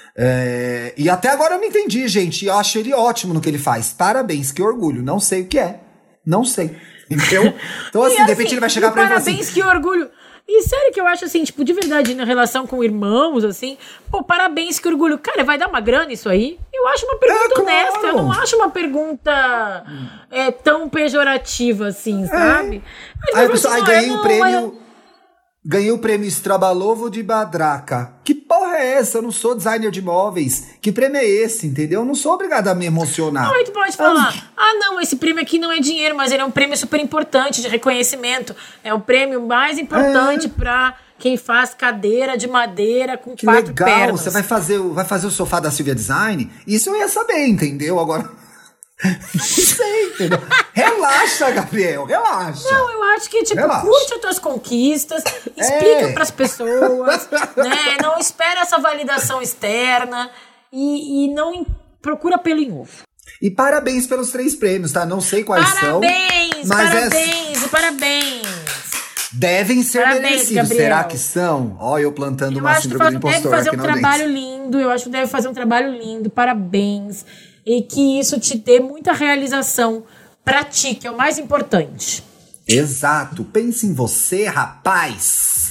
Speaker 3: E até agora eu não entendi, gente. Eu acho ele ótimo no que ele faz. Parabéns, que orgulho. Não sei o que é. Não sei. Entendeu? Então, assim, de repente ele vai chegar pra ele e falar assim...
Speaker 1: Parabéns, que orgulho. E sério que eu acho assim, tipo, de verdade, na relação com irmãos, assim... Pô, parabéns, que orgulho. Cara, vai dar uma grana isso aí? Eu acho uma pergunta honesta. Claro. Eu não acho uma pergunta tão pejorativa assim, sabe?
Speaker 3: Aí ganhei o prêmio... Ganhei o prêmio Strabalovo de Badraca. Que porra é essa? Eu não sou designer de móveis. Que prêmio é esse, entendeu? Eu não sou obrigada a me emocionar.
Speaker 1: Não, aí tu pode falar, não, esse prêmio aqui não é dinheiro, mas ele é um prêmio super importante de reconhecimento. É o prêmio mais importante pra quem faz cadeira de madeira com
Speaker 3: que
Speaker 1: 4
Speaker 3: legal,
Speaker 1: pernas.
Speaker 3: Você vai fazer o sofá da Silvia Design? Isso eu ia saber, entendeu? Agora... Não sei, entendeu? Relaxa, Gabriel, relaxa.
Speaker 1: Não, eu acho que, tipo,
Speaker 3: Relaxa.
Speaker 1: curte as tuas conquistas, explica pras pessoas, né? Não espera essa validação externa e não procura pelo em ovo.
Speaker 3: E parabéns pelos 3 prêmios, tá? Não sei quais são.
Speaker 1: Parabéns.
Speaker 3: Devem ser
Speaker 1: Parabéns,
Speaker 3: merecidos.
Speaker 1: Gabriel.
Speaker 3: Será que são? Ó, eu plantando uma síndrome do impostor
Speaker 1: deve fazer
Speaker 3: aqui
Speaker 1: um
Speaker 3: na
Speaker 1: trabalho
Speaker 3: audiência.
Speaker 1: lindo, eu acho que deve fazer um trabalho lindo, parabéns. E que isso te dê muita realização pra ti, que é o mais importante.
Speaker 3: Exato. Pense em você, rapaz.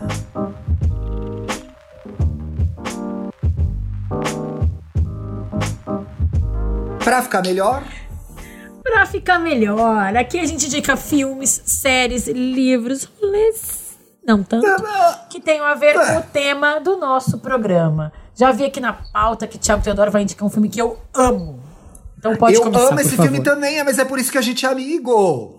Speaker 3: Pra ficar melhor...
Speaker 1: Pra ficar melhor, aqui a gente indica filmes, séries, livros, rolês, não tanto, que tenham a ver com o tema do nosso programa. Já vi aqui na pauta que Thiago Teodoro vai indicar um filme que eu amo. Então pode começar,
Speaker 3: amo esse filme também, mas é por isso que a gente é amigo.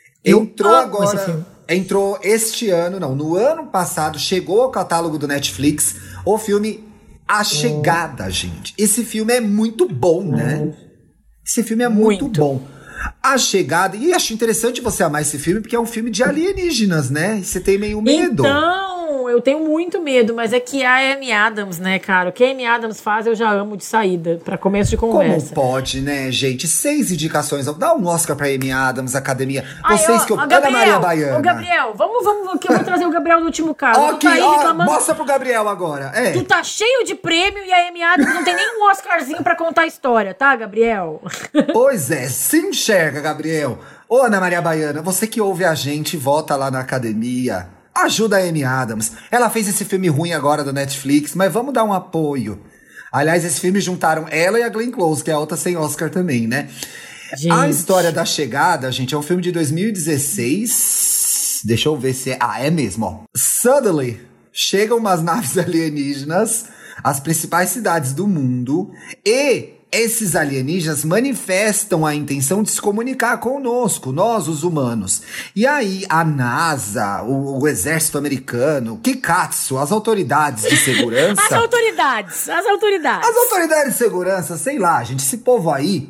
Speaker 3: Entrou este ano, no ano passado, chegou ao catálogo do Netflix o filme A Chegada, gente. Esse filme é muito bom, né? Esse filme é muito bom. A Chegada, e acho interessante você amar esse filme, porque é um filme de alienígenas, né? E você tem meio medo.
Speaker 1: Então, eu tenho muito medo, mas é que a Amy Adams, né, cara? O que a Amy Adams faz, eu já amo de saída, pra começo de conversa.
Speaker 3: Como pode, né, gente? 6 indicações. Dá um Oscar pra Amy Adams, Academia. Vocês que eu... Ana Maria Baiana.
Speaker 1: Ô, Gabriel, vamos que eu vou trazer o Gabriel no último caso.
Speaker 3: Aqui, mostra pro Gabriel agora.
Speaker 1: Tu tá cheio de prêmio e a Amy Adams não tem nem um Oscarzinho pra contar a história, tá, Gabriel?
Speaker 3: Pois é, se enxerga, Gabriel. Ô, Ana Maria Baiana, você que ouve a gente, volta lá na Academia. Ajuda a Amy Adams. Ela fez esse filme ruim agora do Netflix, mas vamos dar um apoio. Aliás, esse filme juntaram ela e a Glenn Close, que é a outra sem Oscar também, né? Gente. A História da Chegada, gente, é um filme de 2016. Deixa eu ver se é... é mesmo, ó. Suddenly, chegam umas naves alienígenas às principais cidades do mundo e... esses alienígenas manifestam a intenção de se comunicar conosco, nós, os humanos. E aí, a NASA, o exército americano, Kikatsu, as autoridades de segurança...
Speaker 1: As autoridades.
Speaker 3: As autoridades de segurança, sei lá, gente, esse povo aí...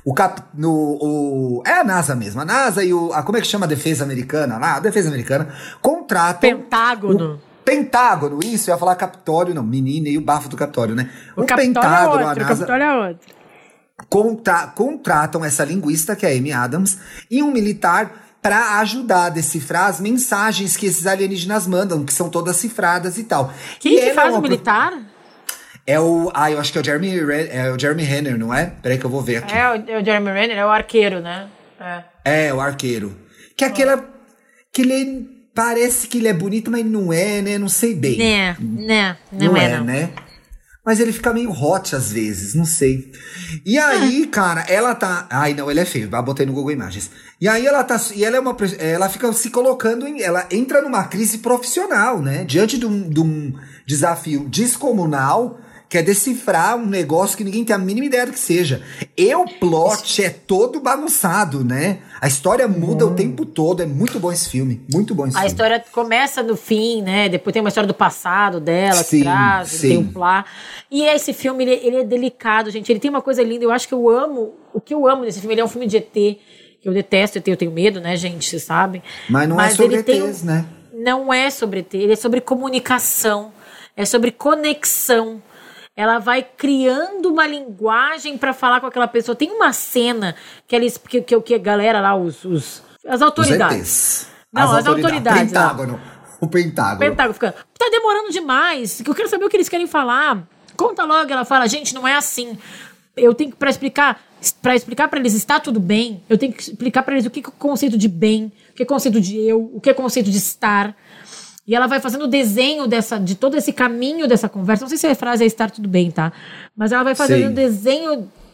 Speaker 3: é a NASA mesmo. A NASA e como é que chama a defesa americana lá? A defesa americana contratam... Pentágono, isso, eu ia falar Capitólio, não, menina, e o bafo do Capitólio, né?
Speaker 1: O Pentágono, a NASA... O Capitólio é outro.
Speaker 3: Contratam essa linguista, que é a Amy Adams, e um militar para ajudar a decifrar as mensagens que esses alienígenas mandam, que são todas cifradas e tal.
Speaker 1: Quem que faz o militar?
Speaker 3: Eu acho que é o Jeremy Renner, não é? Peraí que eu vou ver aqui.
Speaker 1: É o Jeremy Renner, é o arqueiro, né?
Speaker 3: É o arqueiro. Que é aquela... que ele... Parece que ele é bonito, mas não é, né? Não sei bem.
Speaker 1: Não é,
Speaker 3: né? Mas ele fica meio hot às vezes, não sei. E aí, cara, ela tá... Ai, não, ele é feio. Botei no Google Imagens. E aí ela tá... E ela fica se colocando em... Ela entra numa crise profissional, né? Diante de um desafio descomunal, que é decifrar um negócio que ninguém tem a mínima ideia do que seja. E o plot é todo bagunçado, né? A história muda o tempo todo. É muito bom esse filme. Muito bom esse filme.
Speaker 1: A história começa no fim, né? Depois tem uma história do passado dela, que traz, tem um plá. E esse filme, ele é delicado, gente. Ele tem uma coisa linda. Eu acho que eu amo... O que eu amo nesse filme, ele é um filme de ET. Que eu detesto ET, eu tenho medo, né, gente? Vocês sabem.
Speaker 3: Mas não é sobre ETs, né?
Speaker 1: Não é sobre ET. Ele é sobre comunicação. É sobre conexão. Ela vai criando uma linguagem pra falar com aquela pessoa. Tem uma cena que a galera lá, as autoridades. As autoridades.
Speaker 3: O Pentágono.
Speaker 1: Fica, tá demorando demais. Eu quero saber o que eles querem falar. Conta logo. Ela fala, gente, não é assim. Eu tenho que, pra explicar pra eles, está tudo bem. Eu tenho que explicar pra eles o que é o conceito de bem, o que é o conceito de eu, o que é o conceito de estar. E ela vai fazendo o desenho de todo esse caminho dessa conversa. Não sei se a frase é estar tudo bem, tá? Mas ela vai fazendo o desenho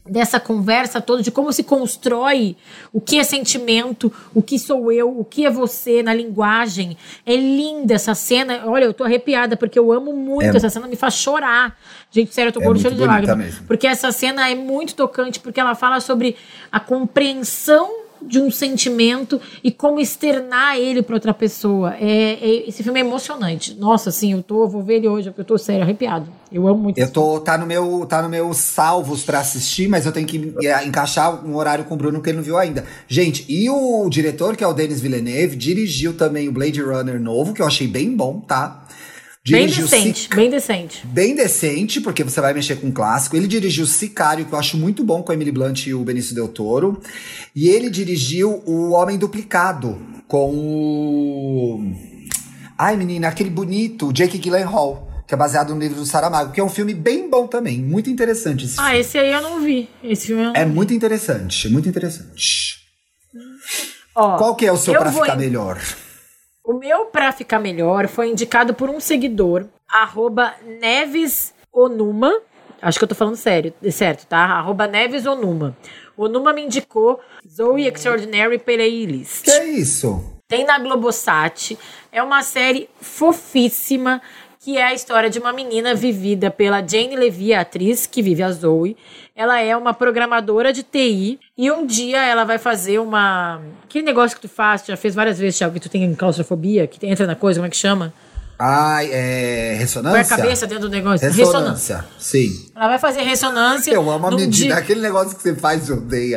Speaker 1: dessa conversa toda, de como se constrói o que é sentimento, o que sou eu, o que é você na linguagem. É linda essa cena. Olha, eu tô arrepiada, porque eu amo muito essa cena, me faz chorar. Gente, sério, eu tô com o olho cheio de lágrimas. Porque essa cena é muito tocante, porque ela fala sobre a compreensão de um sentimento e como externar ele para outra pessoa. Esse filme é emocionante. Nossa, assim, vou ver ele hoje, porque eu tô sério, arrepiado. Eu amo muito.
Speaker 3: Tá no meu salvos pra assistir, mas eu tenho que encaixar um horário com o Bruno que ele não viu ainda. Gente, e o diretor, que é o Denis Villeneuve, dirigiu também o Blade Runner novo, que eu achei bem bom, tá? Dirigiu
Speaker 1: bem decente.
Speaker 3: Bem decente, porque você vai mexer com um clássico. Ele dirigiu Sicário, que eu acho muito bom, com a Emily Blunt e o Benício Del Toro. E ele dirigiu O Homem Duplicado, com o... Ai, menina, aquele bonito, Jake Gyllenhaal, que é baseado no livro do Saramago, que é um filme bem bom também, muito interessante esse filme.
Speaker 1: Esse aí eu não vi. Esse filme eu não vi.
Speaker 3: Muito interessante, muito interessante. Qual que é o seu pra ficar melhor?
Speaker 1: O meu pra ficar melhor foi indicado por um seguidor, @NevesOnuma. Acho que eu tô falando certo, tá? @NevesOnuma. O Numa me indicou Zoe Extraordinary Playlist.
Speaker 3: Que é isso?
Speaker 1: Tem na Globosat. É uma série fofíssima, que é a história de uma menina vivida pela Jane Levy, a atriz que vive a Zoe. Ela é uma programadora de TI e um dia ela vai fazer aquele negócio que tu faz, já fez várias vezes, Thiago, que tu tem claustrofobia, que entra na coisa, como é que chama?
Speaker 3: Ressonância?
Speaker 1: Põe a cabeça dentro do negócio.
Speaker 3: Ressonância, sim.
Speaker 1: Ela vai fazer ressonância.
Speaker 3: Eu amo a medida, aquele negócio que você faz e odeia.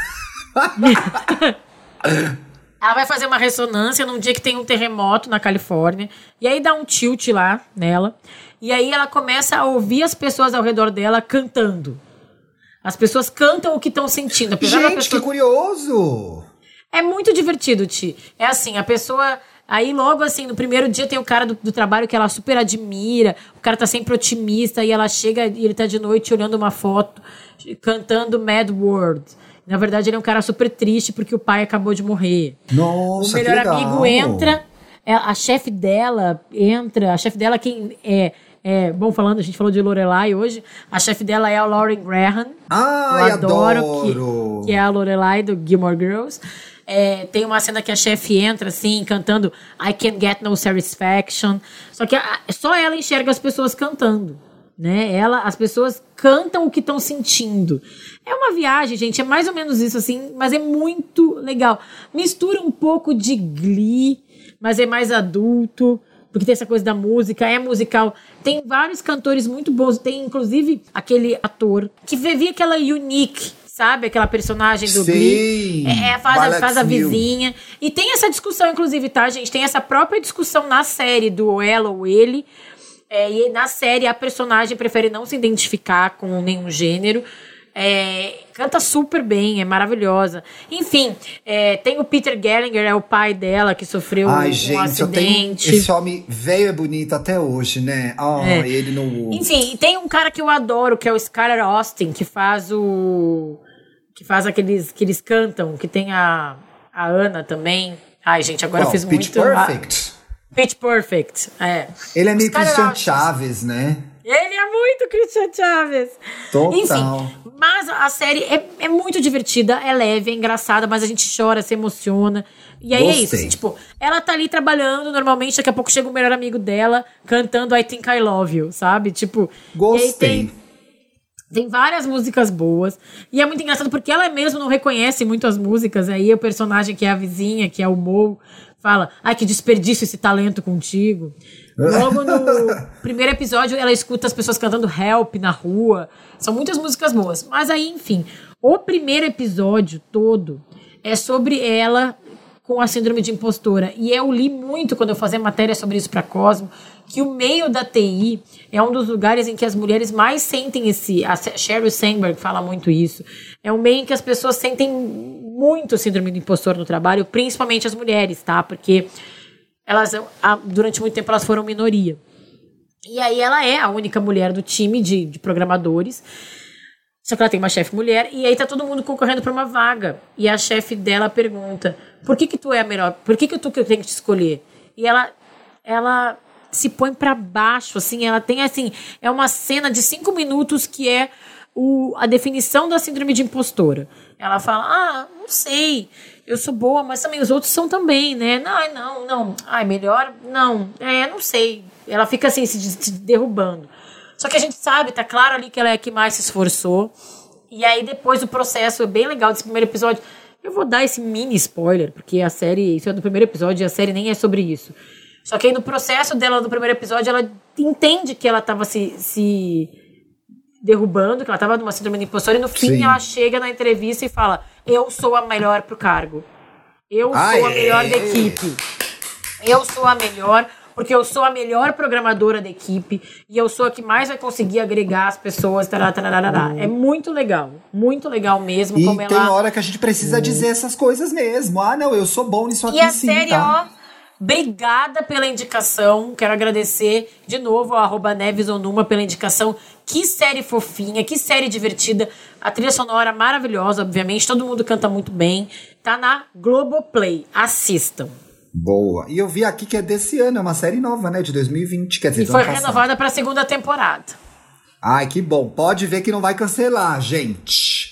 Speaker 1: Ela vai fazer uma ressonância num dia que tem um terremoto na Califórnia. E aí dá um tilt lá nela. E aí ela começa a ouvir as pessoas ao redor dela cantando. As pessoas cantam o que estão sentindo.
Speaker 3: Gente, que curioso!
Speaker 1: É muito divertido, Ti. É assim, a pessoa... Aí logo assim, no primeiro dia tem o cara do trabalho que ela super admira. O cara tá sempre otimista. E ela chega e ele tá de noite olhando uma foto, cantando Mad World. Na verdade, ele é um cara super triste porque o pai acabou de morrer.
Speaker 3: Nossa,
Speaker 1: o melhor amigo entra, a chefe dela entra. A chefe dela quem é... bom, a gente falou de Lorelai hoje. A chefe dela é a Lauren Graham.
Speaker 3: Eu adoro!
Speaker 1: Que é a Lorelai do Gilmore Girls. Tem uma cena que a chefe entra, assim, cantando I Can't Get No Satisfaction. Só que só ela enxerga as pessoas cantando, né? As pessoas cantam o que estão sentindo. É uma viagem, gente, é mais ou menos isso, assim, mas é muito legal. Mistura um pouco de Glee, mas é mais adulto, porque tem essa coisa da música, é musical. Tem vários cantores muito bons, tem inclusive aquele ator que vivia aquela Unique, sabe? Aquela personagem do Glee. Faz a vizinha. E tem essa discussão, inclusive, tá, gente? Tem essa própria discussão na série do ela ou ele. E na série a personagem prefere não se identificar com nenhum gênero. Canta super bem, é maravilhosa. Enfim, tem o Peter Gallagher, é o pai dela, que sofreu um acidente.
Speaker 3: Esse homem velho é bonito até hoje, né? Ele no...
Speaker 1: Enfim, tem um cara que eu adoro, que é o Skylar Austin, que faz aqueles que eles cantam, que tem a Ana também. Ai, gente, agora eu fiz
Speaker 3: Pitch
Speaker 1: muito...
Speaker 3: Perfect.
Speaker 1: Pitch Perfect,
Speaker 3: Ele é meio Christian Chaves, né?
Speaker 1: Ele é muito Christian Chaves.
Speaker 3: Total.
Speaker 1: Enfim, mas a série é muito divertida, é leve, é engraçada, mas a gente chora, se emociona. E aí
Speaker 3: Gostei.
Speaker 1: É isso, assim, tipo, ela tá ali trabalhando, normalmente daqui a pouco chega o melhor amigo dela cantando I Think I Love You, sabe? Tipo,
Speaker 3: Gostei.
Speaker 1: E aí tem várias músicas boas. E é muito engraçado porque ela mesmo não reconhece muito as músicas. Aí o personagem que é a vizinha, que é o Mo, fala, que desperdício esse talento contigo. Logo no primeiro episódio, ela escuta as pessoas cantando Help na rua. São muitas músicas boas. Mas aí, enfim, o primeiro episódio todo é sobre ela com a síndrome de impostora. E eu li muito quando eu fazia matéria sobre isso para Cosmo, que o meio da TI é um dos lugares em que as mulheres mais sentem a Sheryl Sandberg fala muito isso. É um meio em que as pessoas sentem muito síndrome de impostor no trabalho, principalmente as mulheres, tá? Porque elas, durante muito tempo, elas foram minoria. E aí ela é a única mulher do time de programadores. Só que ela tem uma chefe mulher. E aí tá todo mundo concorrendo pra uma vaga. E a chefe dela pergunta, por que tu é a melhor? Por que eu tenho que te escolher? E ela se põe pra baixo, assim. Ela tem, assim, é uma cena de 5 minutos que é a definição da síndrome de impostora. Ela fala, não sei, eu sou boa, mas também os outros são também, né? Não. Melhor, não. Não sei. Ela fica assim, se derrubando. Só que a gente sabe, tá claro ali que ela é a que mais se esforçou. E aí depois o processo é bem legal desse primeiro episódio. Eu vou dar esse mini spoiler, porque a série, isso é do primeiro episódio e a série nem é sobre isso. Só que aí no processo dela, do primeiro episódio, ela entende que ela tava se derrubando, que ela tava numa síndrome de impostora, e no fim ela chega na entrevista e fala, eu sou a melhor pro cargo. Eu sou a melhor da equipe. Eu sou a melhor, porque eu sou a melhor programadora da equipe e eu sou a que mais vai conseguir agregar as pessoas. É muito legal mesmo.
Speaker 3: E
Speaker 1: como
Speaker 3: tem hora que a gente precisa dizer essas coisas mesmo. Não, eu sou bom nisso aqui, sim.
Speaker 1: E a série, obrigada pela indicação. Quero agradecer de novo ao @nevesonuma pela indicação. Que série fofinha, que série divertida. A trilha sonora maravilhosa, obviamente. Todo mundo canta muito bem. Tá na Globoplay. Assistam.
Speaker 3: Boa. E eu vi aqui que é desse ano, é uma série nova, né? De 2020, quer dizer,
Speaker 1: e foi renovada pra segunda temporada.
Speaker 3: Ai, que bom. Pode ver que não vai cancelar, gente.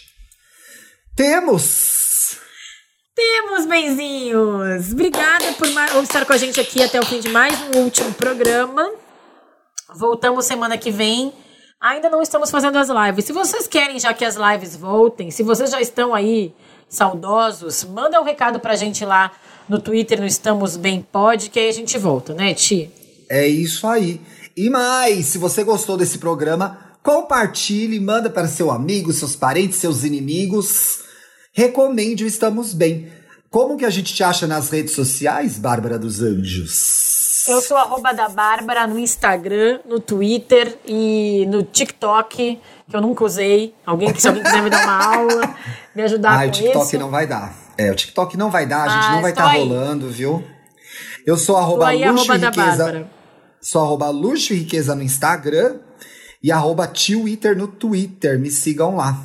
Speaker 3: Temos,
Speaker 1: benzinhos. Obrigada por estar com a gente aqui até o fim de mais um último programa. Voltamos semana que vem. Ainda não estamos fazendo as lives. Se vocês querem já que as lives voltem, se vocês já estão aí saudosos, manda um recado pra gente lá no Twitter, no Estamos Bem Pod, que aí a gente volta, né, Ti?
Speaker 3: É isso aí. E mais, se você gostou desse programa, compartilhe, manda para seu amigo, seus parentes, seus inimigos. Recomende o Estamos Bem. Como que a gente te acha nas redes sociais, Bárbara dos Anjos?
Speaker 1: Eu sou @da Bárbara no Instagram, no Twitter e no TikTok, que eu nunca usei. Se alguém quiser me dar uma aula, me ajudar com isso.
Speaker 3: O TikTok não vai dar. O TikTok não vai dar, a gente não vai estar rolando, viu? Eu sou @luxo e riqueza. Sou @luxo e riqueza no Instagram e @Twitter no Twitter. Me sigam lá.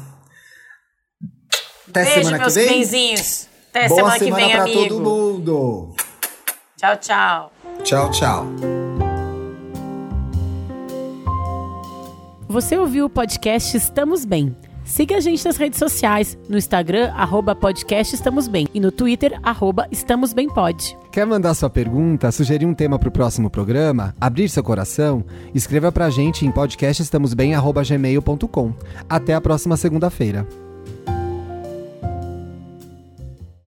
Speaker 3: Até
Speaker 1: beijo,
Speaker 3: semana que vem.
Speaker 1: Benzinhos. Até
Speaker 3: Boa
Speaker 1: semana que vem,
Speaker 3: pra
Speaker 1: amigo.
Speaker 3: todo mundo.
Speaker 1: Tchau, tchau.
Speaker 3: Tchau, tchau.
Speaker 1: Você ouviu o podcast Estamos Bem. Siga a gente nas redes sociais, no Instagram, @podcast Estamos Bem, e no Twitter, @EstamosBemPod.
Speaker 2: Quer mandar sua pergunta, sugerir um tema para o próximo programa, abrir seu coração? Escreva pra gente em podcastestamosbem@gmail.com. Até a próxima segunda-feira.